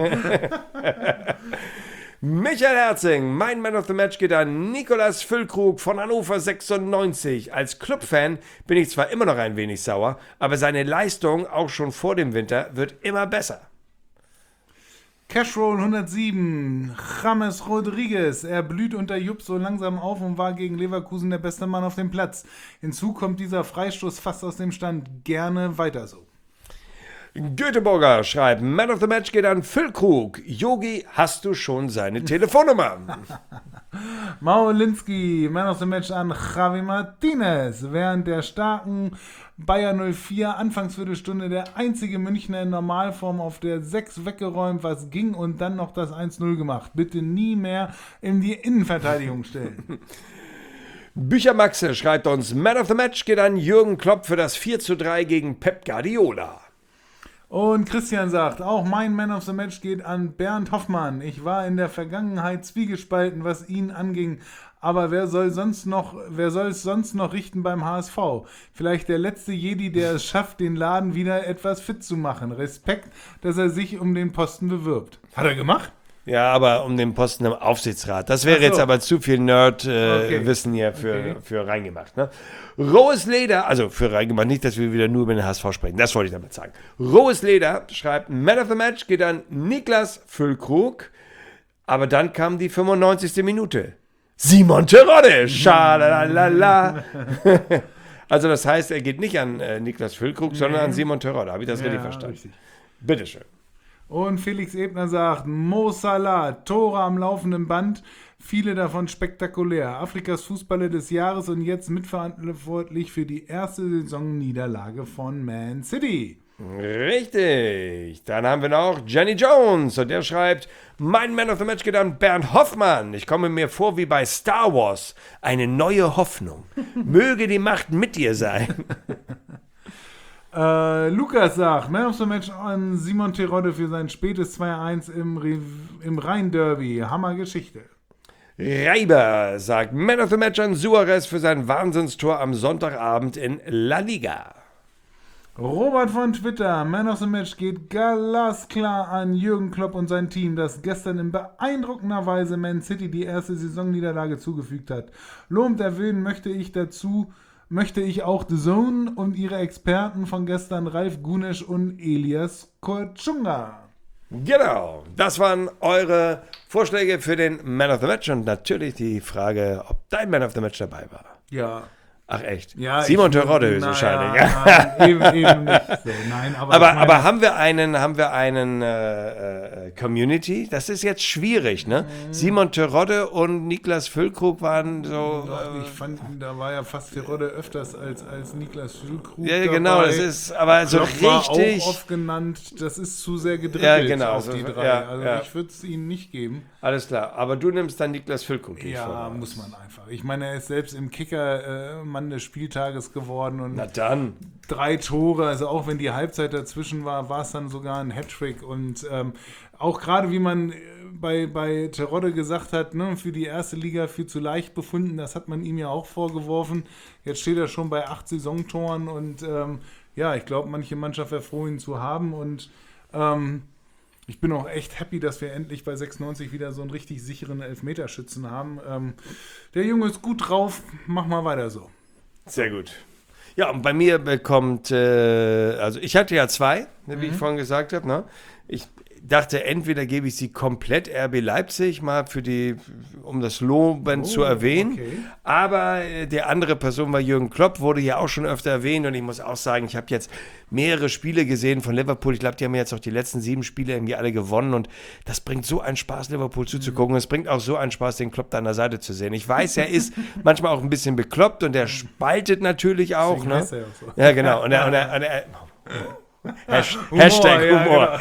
Michael Herzing, mein Man of the Match geht an Nikolas Füllkrug von Hannover sechsundneunzig. Als Clubfan bin ich zwar immer noch ein wenig sauer, aber seine Leistung, auch schon vor dem Winter, wird immer besser. Cashroll hundertsieben, James Rodriguez, er blüht unter Jupp so langsam auf und war gegen Leverkusen der beste Mann auf dem Platz. Hinzu kommt dieser Freistoß fast aus dem Stand. Gerne weiter so. Göteborger schreibt, Man of the Match geht an Füllkrug. Yogi, hast du schon seine Telefonnummer? Maulinski, Man of the Match an Javi Martinez. Während der starken Bayer null vier Anfangsviertelstunde der einzige Münchner in Normalform auf der sechs weggeräumt, was ging und dann noch das eins null gemacht. Bitte nie mehr in die Innenverteidigung stellen. Büchermaxe schreibt uns, Man of the Match geht an Jürgen Klopp für das vier zu drei gegen Pep Guardiola. Und Christian sagt, auch mein Man of the Match geht an Bernd Hoffmann. Ich war in der Vergangenheit zwiegespalten, was ihn anging. Aber wer soll sonst noch, wer soll es sonst noch richten beim H S V? Vielleicht der letzte Jedi, der es schafft, den Laden wieder etwas fit zu machen. Respekt, dass er sich um den Posten bewirbt. Hat er gemacht? Ja, aber um den Posten im Aufsichtsrat. Das wäre Ach so. jetzt aber zu viel Nerd-Wissen Okay. hier für, Okay. für reingemacht. Ne? Rohes Leder, also für reingemacht, nicht, dass wir wieder nur über den H S V sprechen. Das wollte ich damit sagen. Rohes Leder schreibt, Man of the Match geht an Niklas Füllkrug. Aber dann kam die fünfundneunzigste Minute. Simon Terodde. Schalalala. Also das heißt, er geht nicht an äh, Niklas Füllkrug, sondern an Simon Terodde. Habe ich das richtig verstanden? Richtig. Bitteschön. Und Felix Ebner sagt, Mo Salah, Tore am laufenden Band, viele davon spektakulär. Afrikas Fußballer des Jahres und jetzt mitverantwortlich für die erste Saisonniederlage von Man City. Richtig. Dann haben wir noch Jenny Jones und der schreibt, mein Man of the Match geht an Bernd Hoffmann. Ich komme mir vor wie bei Star Wars. Eine neue Hoffnung. Möge die Macht mit dir sein. Äh, Lukas sagt, Man of the Match an Simon Terodde für sein spätes zwei eins im, Re- im Rhein-Derby. Hammergeschichte. Reiber sagt, Man of the Match an Suarez für sein Wahnsinnstor am Sonntagabend in La Liga. Robert von Twitter, Man of the Match geht glasklar an Jürgen Klopp und sein Team, das gestern in beeindruckender Weise Man City die erste Saisonniederlage zugefügt hat. Lobend erwähnen möchte ich dazu, möchte ich auch The Zone und ihre Experten von gestern Ralf Gunesch und Elias Kortschunga. Genau, das waren eure Vorschläge für den Man of the Match und natürlich die Frage, ob dein Man of the Match dabei war. Ja. Ach echt? Ja, Simon ich- Terodde na wahrscheinlich. Ja, nein, eben, eben nicht so. Nein, aber, Aber, ich meine, aber haben wir einen, haben wir einen äh, äh, Community? Das ist jetzt schwierig, ne? Simon Terodde und Niklas Füllkrug waren so. doch, Äh, ich fand, da war ja fast Terodde öfters als, als Niklas Füllkrug ja, dabei. genau, das ist aber so Klopp war richtig. auch oft genannt, das ist zu sehr gedribbelt Ja, genau, auf so- die drei. ja, also ja. ich würde es ihnen nicht geben. Alles klar, aber du nimmst dann Niklas Füllkrug. gehe ich Ja, von muss aus. man einfach. Ich meine, er ist selbst im Kicker äh, Mann des Spieltages geworden und Na dann. drei Tore, also auch wenn die Halbzeit dazwischen war, war es dann sogar ein Hattrick und ähm, auch gerade wie man äh, bei, bei Terodde gesagt hat, ne, für die erste Liga viel zu leicht befunden, das hat man ihm ja auch vorgeworfen. Jetzt steht er schon bei acht Saisontoren und ähm, ja, ich glaube, manche Mannschaft wäre froh, ihn zu haben und ähm, ich bin auch echt happy, dass wir endlich bei sechsundneunzig wieder so einen richtig sicheren Elfmeterschützen haben. Ähm, der Junge ist gut drauf, mach mal weiter so. Sehr gut. Ja, und bei mir bekommt, äh, also ich hatte ja zwei, wie ich vorhin gesagt habe, ne? Ich dachte, entweder gebe ich sie komplett R B Leipzig mal für die, um das Loben zu erwähnen, okay. aber äh, der andere Person war Jürgen Klopp, wurde ja auch schon öfter erwähnt und ich muss auch sagen, ich habe jetzt mehrere Spiele gesehen von Liverpool, ich glaube, die haben jetzt auch die letzten sieben Spiele irgendwie alle gewonnen und das bringt so einen Spaß, Liverpool zuzugucken, es bringt auch so einen Spaß, den Klopp da an der Seite zu sehen. Ich weiß, er ist manchmal auch ein bisschen bekloppt und er spaltet natürlich auch, Deswegen ne? heißt er auch so. Ja, genau. Und er, und er, und er, Hash, Hashtag ja, Humor.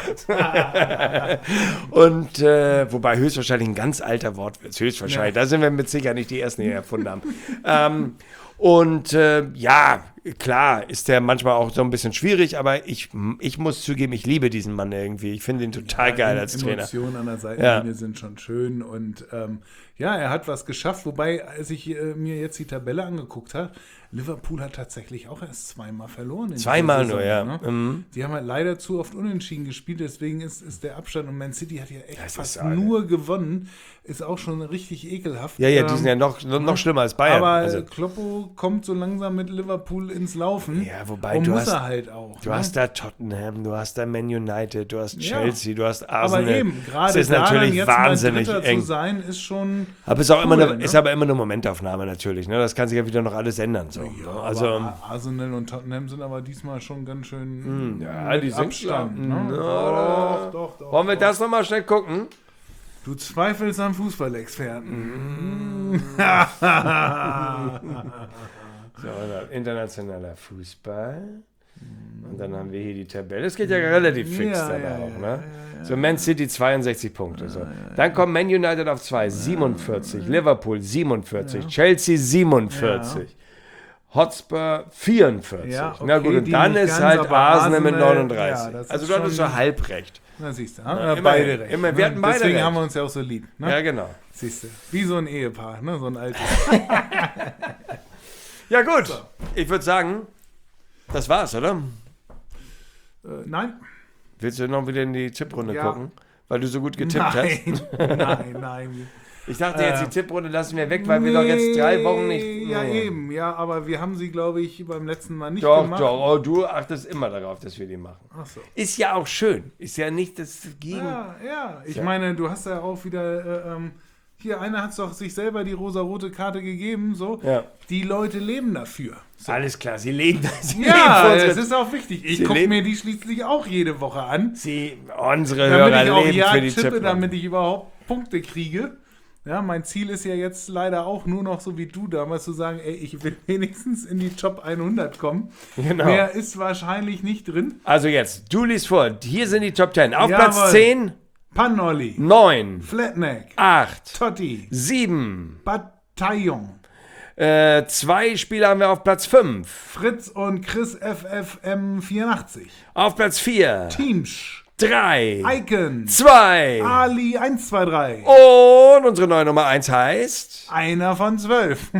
Und äh, wobei höchstwahrscheinlich ein ganz alter Wortwitz, höchstwahrscheinlich. Da sind wir mit Sicherheit nicht die Ersten, die ihn erfunden haben. ähm, und äh, ja, klar, ist der manchmal auch so ein bisschen schwierig, aber ich, ich muss zugeben, ich liebe diesen Mann irgendwie. Ich finde ihn total geil als Trainer. Emotionen an der Seitenlinie Ja. sind schon schön und ähm, ja, er hat was geschafft, wobei, als ich äh, mir jetzt die Tabelle angeguckt habe, Liverpool hat tatsächlich auch erst zweimal verloren. In Zweimal dieser nur, Saison, ja. Ne? Mhm. Die haben halt leider zu oft unentschieden gespielt, deswegen ist, ist der Abstand und Man City hat ja echt Das ist fast eine- nur gewonnen, ist auch schon richtig ekelhaft. Ja, ja, die Ähm, sind ja noch, noch, noch schlimmer als Bayern. Aber also, Kloppo kommt so langsam mit Liverpool ins Laufen. Ja, wobei und du muss hast- er halt auch. du ne? hast da Tottenham, du hast da Man United, du hast Ja. Chelsea, du hast aber Arsenal. eben, Es gerade ist da dann natürlich jetzt wahnsinnig mal Dritter eng. zu sein, ist schon Aber ist auch immer cool, eine, ne? ist aber immer eine Momentaufnahme natürlich. Ne? Das kann sich ja wieder noch alles ändern. So. Ja, also, aber Arsenal und Tottenham sind aber diesmal schon ganz schön ja, mit die sind Abstand. schon- Ne? Na, Doch, doch, doch. wollen wir doch. das nochmal schnell gucken? Du zweifelst am Fußballexperten. So, internationaler Fußball. Und dann haben wir hier die Tabelle. Es geht ja relativ fix Ja, dann ja, auch. ja, Ne? ja, ja, So, Man City zweiundsechzig Punkte. So. Dann kommt Man United auf zwei, siebenundvierzig. Liverpool siebenundvierzig. Chelsea siebenundvierzig. Hotspur vierundvierzig. Ja, okay, Na gut, und die dann nicht ist ganz, halt aber Arsenal mit Arsenal, neununddreißig. ja, das also ist du hattest schon- so halb recht. Na, siehst du, Ja, haben wir immerhin. beide recht. Immer- wir hatten beide Deswegen recht. haben wir uns ja auch so lieb. Ne? Ja, genau. Siehst du, wie so ein Ehepaar, ne? So ein altes. Ja gut, ich würde sagen, das war's, oder? äh, nein. Willst du noch wieder in die Tipprunde Ja. gucken? Weil du so gut getippt hast? Nein, nein, nein. Ich dachte jetzt, Äh, die Tipprunde lassen wir weg, weil wir doch jetzt drei Wochen nicht... Ja, Nee. eben, ja, aber wir haben sie, glaube ich, beim letzten Mal nicht Doch, gemacht. doch. Oh, du achtest immer darauf, dass wir die machen. Ach so. Ist ja auch schön. Ist ja nicht das Gegen... Ja, ja. Ich Ja. meine, du hast ja auch wieder. Äh, ähm, hier, einer hat doch sich selber die rosa-rote Karte gegeben. So. Ja. Die Leute leben dafür. So. Alles klar, sie leben das. Sie Ja, leben für es unsere, ist auch wichtig. Ich Sie gucke leben- mir die schließlich auch jede Woche an. sie, unsere Damit Hörer ich auch leben ja für die tippe, Tipprunde. damit ich überhaupt Punkte kriege. Ja, mein Ziel ist ja jetzt leider auch nur noch so wie du damals zu sagen, ey, ich will wenigstens in die Top hundert kommen. Genau. Mehr ist wahrscheinlich nicht drin. Also jetzt, du liest vor. Hier sind die Top zehn. Auf Jawohl. Platz zehn, Panoli, neun, Flatneck, acht, Totti, sieben. Bataillon, Äh, zwei Spieler haben wir auf Platz fünf. Fritz und Chris F F M vierundachtzig, Auf Platz vier, Teamsch, drei, Icon, zwei. Ali eins zwei drei, Und unsere neue Nummer eins heißt... einer von zwölf.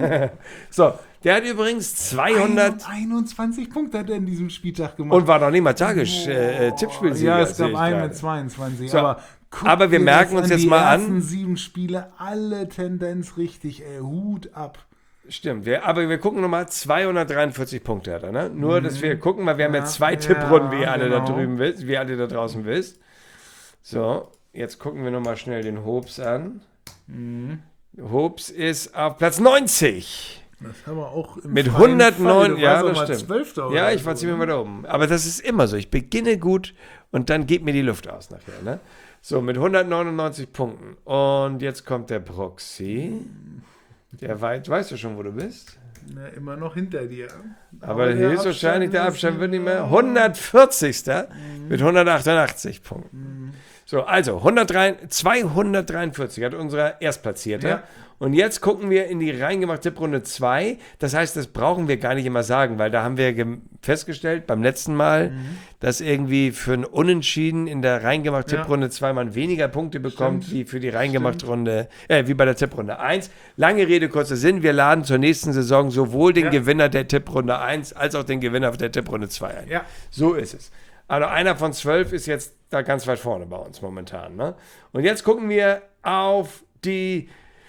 So, der hat übrigens zweihundert... einundzwanzig Punkte hat er in diesem Spieltag gemacht. Und war noch nicht mal Tages äh, äh, Tippspielsieger. Ja, es sehe gab ich einen gerade. mit zweiundzwanzig. So, aber guck aber wir dir merken das uns an, jetzt die mal an- ersten sieben Spiele, alle Tendenz richtig, ey, Hut ab. Stimmt, wir, aber wir gucken nochmal, zweihundertdreiundvierzig Punkte hat er, ne? Nur, dass wir gucken, weil wir haben Ja, jetzt zwei ja, Tipprunden, wie ihr alle da genau. drüben wisst, wie ihr alle da draußen wisst. So, jetzt gucken wir nochmal schnell den Hobbs an. Mhm. Hobbs ist auf Platz neunzig. Das haben wir auch im Mit freien hundertneun, Fall. Du ja, warst auch das mal stimmt. Zwölfter oder Ja, ich war so, ziemlich ne? weit oben. Aber das ist immer so. Ich beginne gut und dann geht mir die Luft aus nachher, ne? So, mit hundertneunundneunzig Punkten. Und jetzt kommt der Proxy. Der weit, weißt du schon, wo du bist? Na, immer noch hinter dir. Aber, der hier ist wahrscheinlich der ist, Abstand wird nicht äh, mehr. hundertvierzigster mit hundertachtundachtzig Punkten. So, also hundertdrei, zweihundertdreiundvierzig hat unser Erstplatzierte. Ja. Und jetzt gucken wir in die reingemachte Tipprunde zwei. Das heißt, das brauchen wir gar nicht immer sagen, weil da haben wir gem- festgestellt beim letzten Mal, Mhm. dass irgendwie für ein Unentschieden in der reingemachte Ja. Tipprunde zwei man weniger Punkte bekommt, Stimmt. wie für die reingemachte Runde, äh, wie bei der Tipprunde eins. Lange Rede, kurzer Sinn. Wir laden zur nächsten Saison sowohl den Ja. Gewinner der Tipprunde eins als auch den Gewinner der Tipprunde zwei ein. Ja. So ist es. Also einer von zwölf ist jetzt da ganz weit vorne bei uns momentan. Ne? Und jetzt gucken wir auf die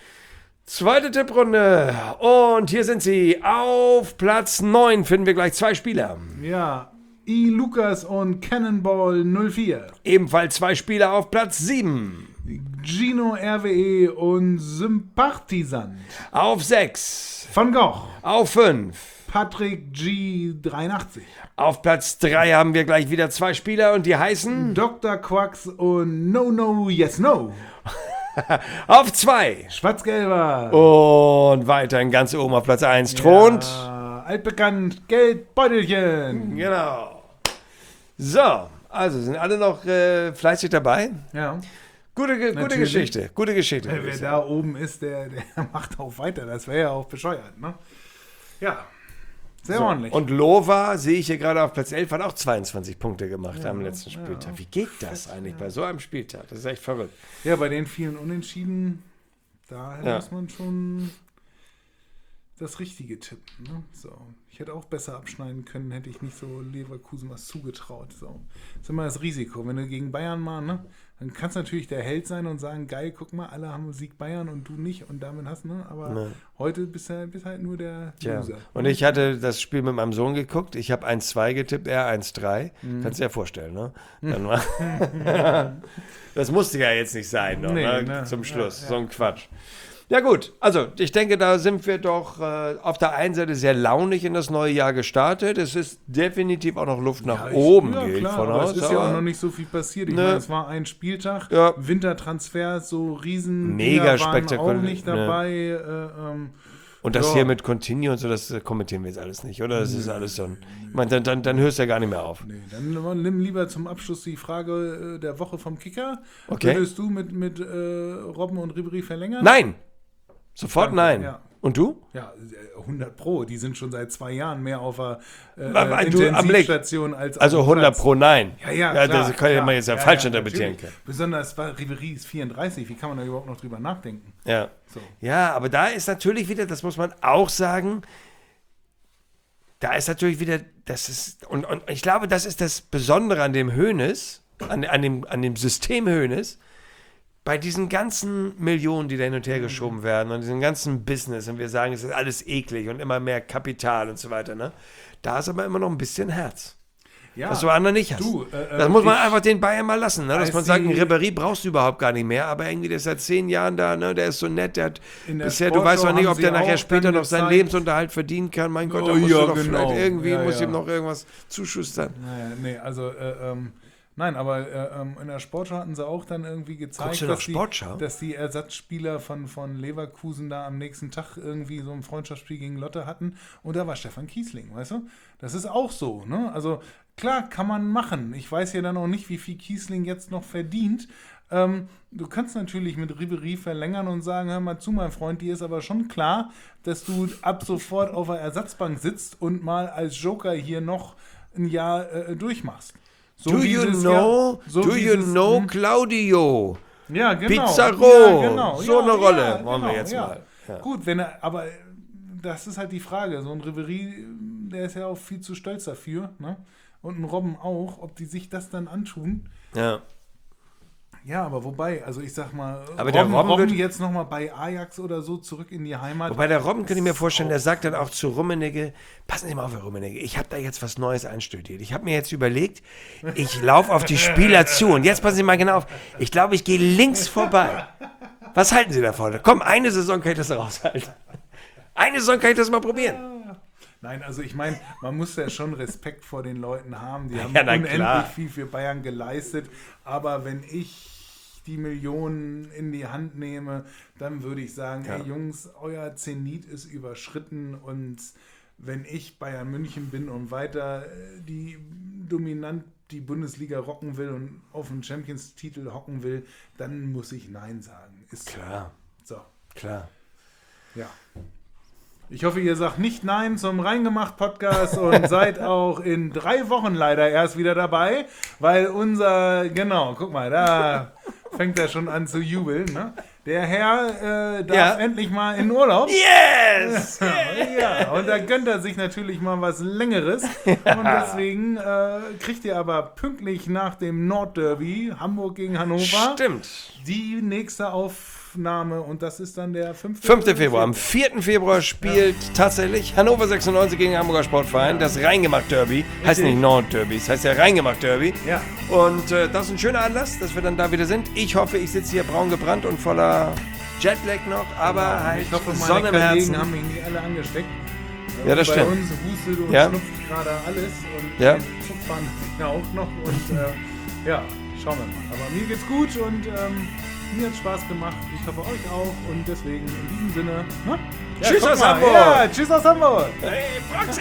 zweite Tipprunde. Und hier sind sie. Auf Platz neun finden wir gleich zwei Spieler. Ja, I. Lukas und Cannonball null vier. Ebenfalls zwei Spieler auf Platz sieben. Gino R W E und Sympathisant. Auf sechs. Van Gogh. Auf fünf. Patrick G. dreiundachtzig. Auf Platz drei haben wir gleich wieder zwei Spieler und die heißen. Doktor Quacks und No No Yes No. Auf zwei. Schwarz-Gelber. Und weiterhin ganz oben auf Platz eins thront. Ja, altbekannt, Geldbeutelchen. Genau. So, also sind alle noch äh, fleißig dabei. Ja. Gute, ge- gute Natürlich. Geschichte, gute Geschichte. würde Wer ich da sagen. oben ist, der, der macht auch weiter. Das wäre ja auch bescheuert, ne? Ja. Sehr So, ordentlich. und Lova sehe ich hier gerade auf Platz elf, hat auch zweiundzwanzig Punkte gemacht am letzten Spieltag. Wie geht das eigentlich bei so einem Spieltag? Das ist echt verrückt. ja, bei den vielen Unentschieden, da Ja. muss man schon das Richtige tippen. Ne? So. Ich hätte auch besser abschneiden können, hätte ich nicht so Leverkusen was zugetraut. So. Das ist immer das Risiko. Wenn du gegen Bayern mal, ne, dann kannst du natürlich der Held sein und sagen, geil, guck mal, alle haben Sieg Bayern und du nicht und damit hast, ne? Aber Nee. heute bist du bist halt nur der Tja. Loser. Und ich hatte das Spiel mit meinem Sohn geguckt. Ich habe eins zwei getippt, er eins drei. Mhm. Kannst du dir ja vorstellen, ne? Dann war das musste ja jetzt nicht sein, noch, Nee, ne? ne? Zum Schluss. Ja, ja. So ein Quatsch. Ja gut, also ich denke, da sind wir doch äh, auf der einen Seite sehr launig in das neue Jahr gestartet. Es ist definitiv auch noch Luft nach Ja, ich- oben, ja, gehe ich klar, von aber aus. es ist ja aber- auch noch nicht so viel passiert. Ich Ne. meine, es war ein Spieltag, Ja. Wintertransfers, so riesen Mega Dinger waren spektakulär, auch nicht ne. dabei. Äh, ähm, Und das Ja. hier mit Continue und so, das äh, kommentieren wir jetzt alles nicht, oder? Das ist alles so ein, ich meine, dann, dann, dann hörst du ja gar nicht mehr auf. Nee, dann nimm lieber zum Abschluss die Frage äh, der Woche vom Kicker. Okay. Würdest du mit, mit äh, Robben und Ribéry verlängern? Nein! Sofort Danke, nein. ja. Und du? Ja, hundert Pro. Die sind schon seit zwei Jahren mehr auf der äh, Aber äh, du, am Blick. Intensivstation als auf Also dem hundert Platz. Pro nein. Ja, ja, ja klar, das kann klar. man jetzt ja, Ja, falsch ja, interpretieren natürlich. können. Besonders weil Ribéry ist vierunddreißig. Wie kann man da überhaupt noch drüber nachdenken? Ja. So. Ja, aber da ist natürlich wieder, das muss man auch sagen, da ist natürlich wieder, das ist, und, und ich glaube, das ist das Besondere an dem Hoeneß, an, an, dem, an dem System Hoeneß, bei diesen ganzen Millionen, die da hin und her geschoben werden und diesem ganzen Business und wir sagen, es ist alles eklig und immer mehr Kapital und so weiter, ne? Da ist aber immer noch ein bisschen Herz. Ja, Was du anderen nicht hast. du, äh, das muss man ich- einfach den Bayern mal lassen, ne? Dass als man sagt, einen die- Ribéry brauchst du überhaupt gar nicht mehr, aber irgendwie der ist seit zehn Jahren da, ne? Der ist so nett, der hat In der bisher, du weißt Sportschau auch nicht, haben ob der sie nachher auch später dann noch seinen gezeigt- Lebensunterhalt verdienen kann. Mein Gott, da Oh, musst ja, du doch genau. vielleicht irgendwie, Ja, muss ja. ihm noch irgendwas zuschustern. Naja, nee, also, äh, ähm, nein, aber äh, ähm, in der Sportschau hatten sie auch dann irgendwie gezeigt, Guckst du noch dass, die, Sportschau? dass die Ersatzspieler von, von Leverkusen da am nächsten Tag irgendwie so ein Freundschaftsspiel gegen Lotte hatten und da war Stefan Kiesling, weißt du? Das ist auch so, ne? Also klar, kann man machen. Ich weiß ja dann auch nicht, wie viel Kiesling jetzt noch verdient. Ähm, du kannst natürlich mit Ribéry verlängern und sagen, hör mal zu, mein Freund, dir ist aber schon klar, dass du ab sofort auf der Ersatzbank sitzt und mal als Joker hier noch ein Jahr äh, durchmachst. So do wie you dieses know, Jahr- so do wie you dieses- know hm, Claudio? ja, genau. Pizarro, Ja, genau. so ja, eine Rolle ja, wollen wir genau, jetzt ja. mal. Ja. Gut, wenn er, aber äh, das ist halt die Frage. So ein Ribéry, der ist ja auch viel zu stolz dafür, ne? Und ein Robben auch, ob die sich das dann antun. Ja. Ja, aber wobei, also ich sag mal, Aber der Robben Robben wird- jetzt nochmal bei Ajax oder so zurück in die Heimat. Wobei der Robben, könnte ich mir vorstellen, der auch- sagt dann auch zu Rummenigge, passen Sie mal auf, Herr Rummenigge, ich habe da jetzt was Neues einstudiert. Ich habe mir jetzt überlegt, ich laufe auf die Spieler zu und jetzt passen Sie mal genau auf, ich glaube, ich gehe links vorbei. Was halten Sie davon? Komm, eine Saison kann ich das raushalten. Eine Saison kann ich das mal probieren. Nein, also ich meine, man muss ja schon Respekt vor den Leuten haben. Die haben Ja, na unendlich klar. viel für Bayern geleistet. Aber wenn ich die Millionen in die Hand nehme, dann würde ich sagen, Ja. ey Jungs, euer Zenit ist überschritten und wenn ich Bayern München bin und weiter äh, die dominant die Bundesliga rocken will und auf den Champions-Titel hocken will, dann muss ich Nein sagen. Ist Klar, so. klar. Ja. Ich hoffe, ihr sagt nicht Nein zum Reingemacht-Podcast und seid auch in drei Wochen leider erst wieder dabei, weil unser, genau, guck mal, da fängt er schon an zu jubeln. Ne? Der Herr äh, darf Ja. endlich mal in Urlaub. Yes! Ja, und da gönnt er sich natürlich mal was Längeres. Und deswegen äh, kriegt ihr aber pünktlich nach dem Nordderby Hamburg gegen Hannover Stimmt. die nächste Aufnahme und das ist dann der fünfte fünfter Februar. Am vierten Februar spielt tatsächlich Hannover sechsundneunzig gegen Hamburger Sportverein. Das Reingemacht-Derby. Heißt nicht Nord-Derby, es heißt ja Reingemacht-Derby. Ja. Und äh, das ist ein schöner Anlass, dass wir dann da wieder sind. Ich hoffe, ich sitze hier braun gebrannt und voller Jetlag noch, aber halt Ich hoffe, meine Sonne im Kollegen Herzen. haben mich nicht alle angesteckt. Ja, das Bei stimmt. uns hustet und Ja. schnupft gerade alles und Ja. den Zugfahren ja auch noch und äh, ja, schauen wir mal. Aber mir geht's gut und ähm, mir hat Spaß gemacht. Ich hoffe euch auch und deswegen in diesem Sinne. Ne? Ja, Tschüss guck aus mal. Hamburg. Ja, tschüss aus Hamburg. Hey, Proxy!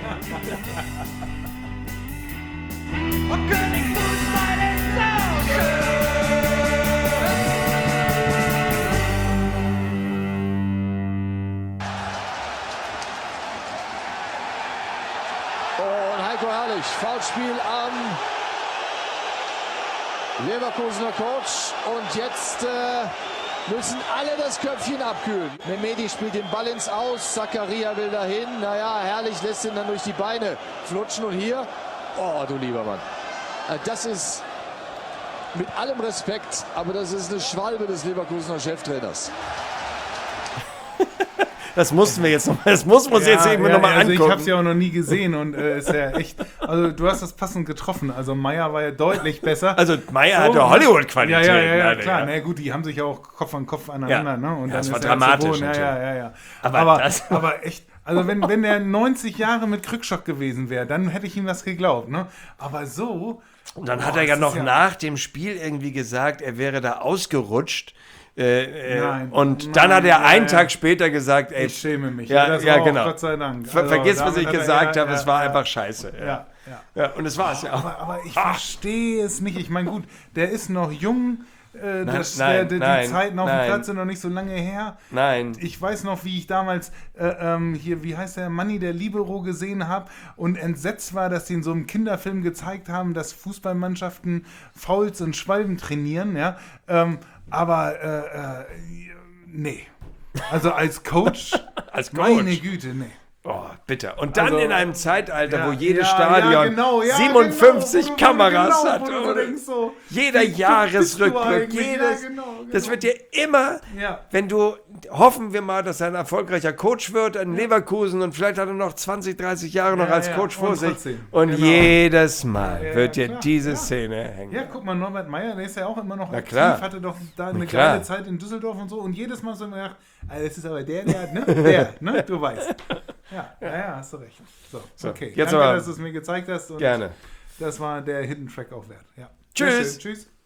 Und König Fußball ist so schön. Und Heiko Herrlich, Foulspiel am Leverkusener Coach. Und jetzt äh, müssen alle das Köpfchen abkühlen. Mehmedi spielt den Ball ins Aus, Zakaria will dahin. Naja, Herrlich lässt ihn dann durch die Beine flutschen. Und hier, oh du lieber Mann, Äh, das ist mit allem Respekt, aber das ist eine Schwalbe des Leverkusener Cheftrainers. Das mussten wir jetzt noch, das muss man uns jetzt eben ja, noch mal also ich angucken. habe es ja auch noch nie gesehen und äh, ist ja echt. Also du hast das passend getroffen. Also Meyer war ja deutlich besser. Also Meyer So, hatte Hollywood-Qualität. Ja, ja, ja, ja Alter, klar. ja. Na gut, die haben sich ja auch Kopf an Kopf aneinander. Ja. Ne? Und Ja, dann das war ist er dramatisch zu Boden. Ja, ja, ja, ja. Aber Aber, das- aber echt, also wenn, wenn der neunzig Jahre mit Krückstock gewesen wäre, dann hätte ich ihm das geglaubt. Ne? Aber so. Und dann boah, hat er ja das noch ist nach dem Spiel irgendwie gesagt, er wäre da ausgerutscht, Äh, äh, Nein, und nein, dann hat er ja, einen ja. Tag später gesagt, ey, Ich schäme mich. Ja, das ja, war auch, genau. Gott sei Dank. ver Also, vergiss, was damit ich hat er- gesagt ja, habe, ja, es war ja. einfach scheiße. Ja. Ja, ja. Ja, und das war es ja auch. Aber, aber ich verstehe es nicht. Ich meine, gut, der ist noch jung. Äh, das, nein, der, der, nein, die Zeiten auf nein. dem Platz sind noch nicht so lange her. Nein. Ich weiß noch, wie ich damals äh, ähm, hier, wie heißt der, Manni der Libero gesehen habe und entsetzt war, dass sie in so einem Kinderfilm gezeigt haben, dass Fußballmannschaften Fouls und Schwalben trainieren, ja. Ähm, aber äh, äh, nee. Also als Coach, Als Coach. meine Güte, nee. Oh, bitte. Und dann Also, in einem Zeitalter, ja, wo jedes ja, Stadion ja, genau, ja, siebenundfünfzig genau, wo du- Kameras genau, hat. wo du und denkst so, jeder wie bist du Jahresrückblick, eigentlich? jedes. Ja, genau, Das genau. wird dir immer, Ja. wenn du, hoffen wir mal, dass er ein erfolgreicher Coach wird in Leverkusen und vielleicht hat er noch zwanzig, dreißig Jahre noch Ja, als ja, Coach vor und sich. trotzdem, Und genau. jedes Mal Ja, ja, wird ja, dir klar, diese ja. Szene hängen. Ja, guck mal, Norbert Meyer, der ist ja auch immer noch aktiv, klar. hatte doch da eine klar. geile Zeit in Düsseldorf und so und jedes Mal so immer gedacht, ah, das ist aber der, der, hat, ne? Der, ne? Du weißt. Ja, ja, ja, hast du recht. So, So, okay. jetzt Danke, aber- dass du es mir gezeigt hast. Und Gerne. Das war der Hidden Track auch wert. Ja. Tschüss. Sehr schön. Tschüss.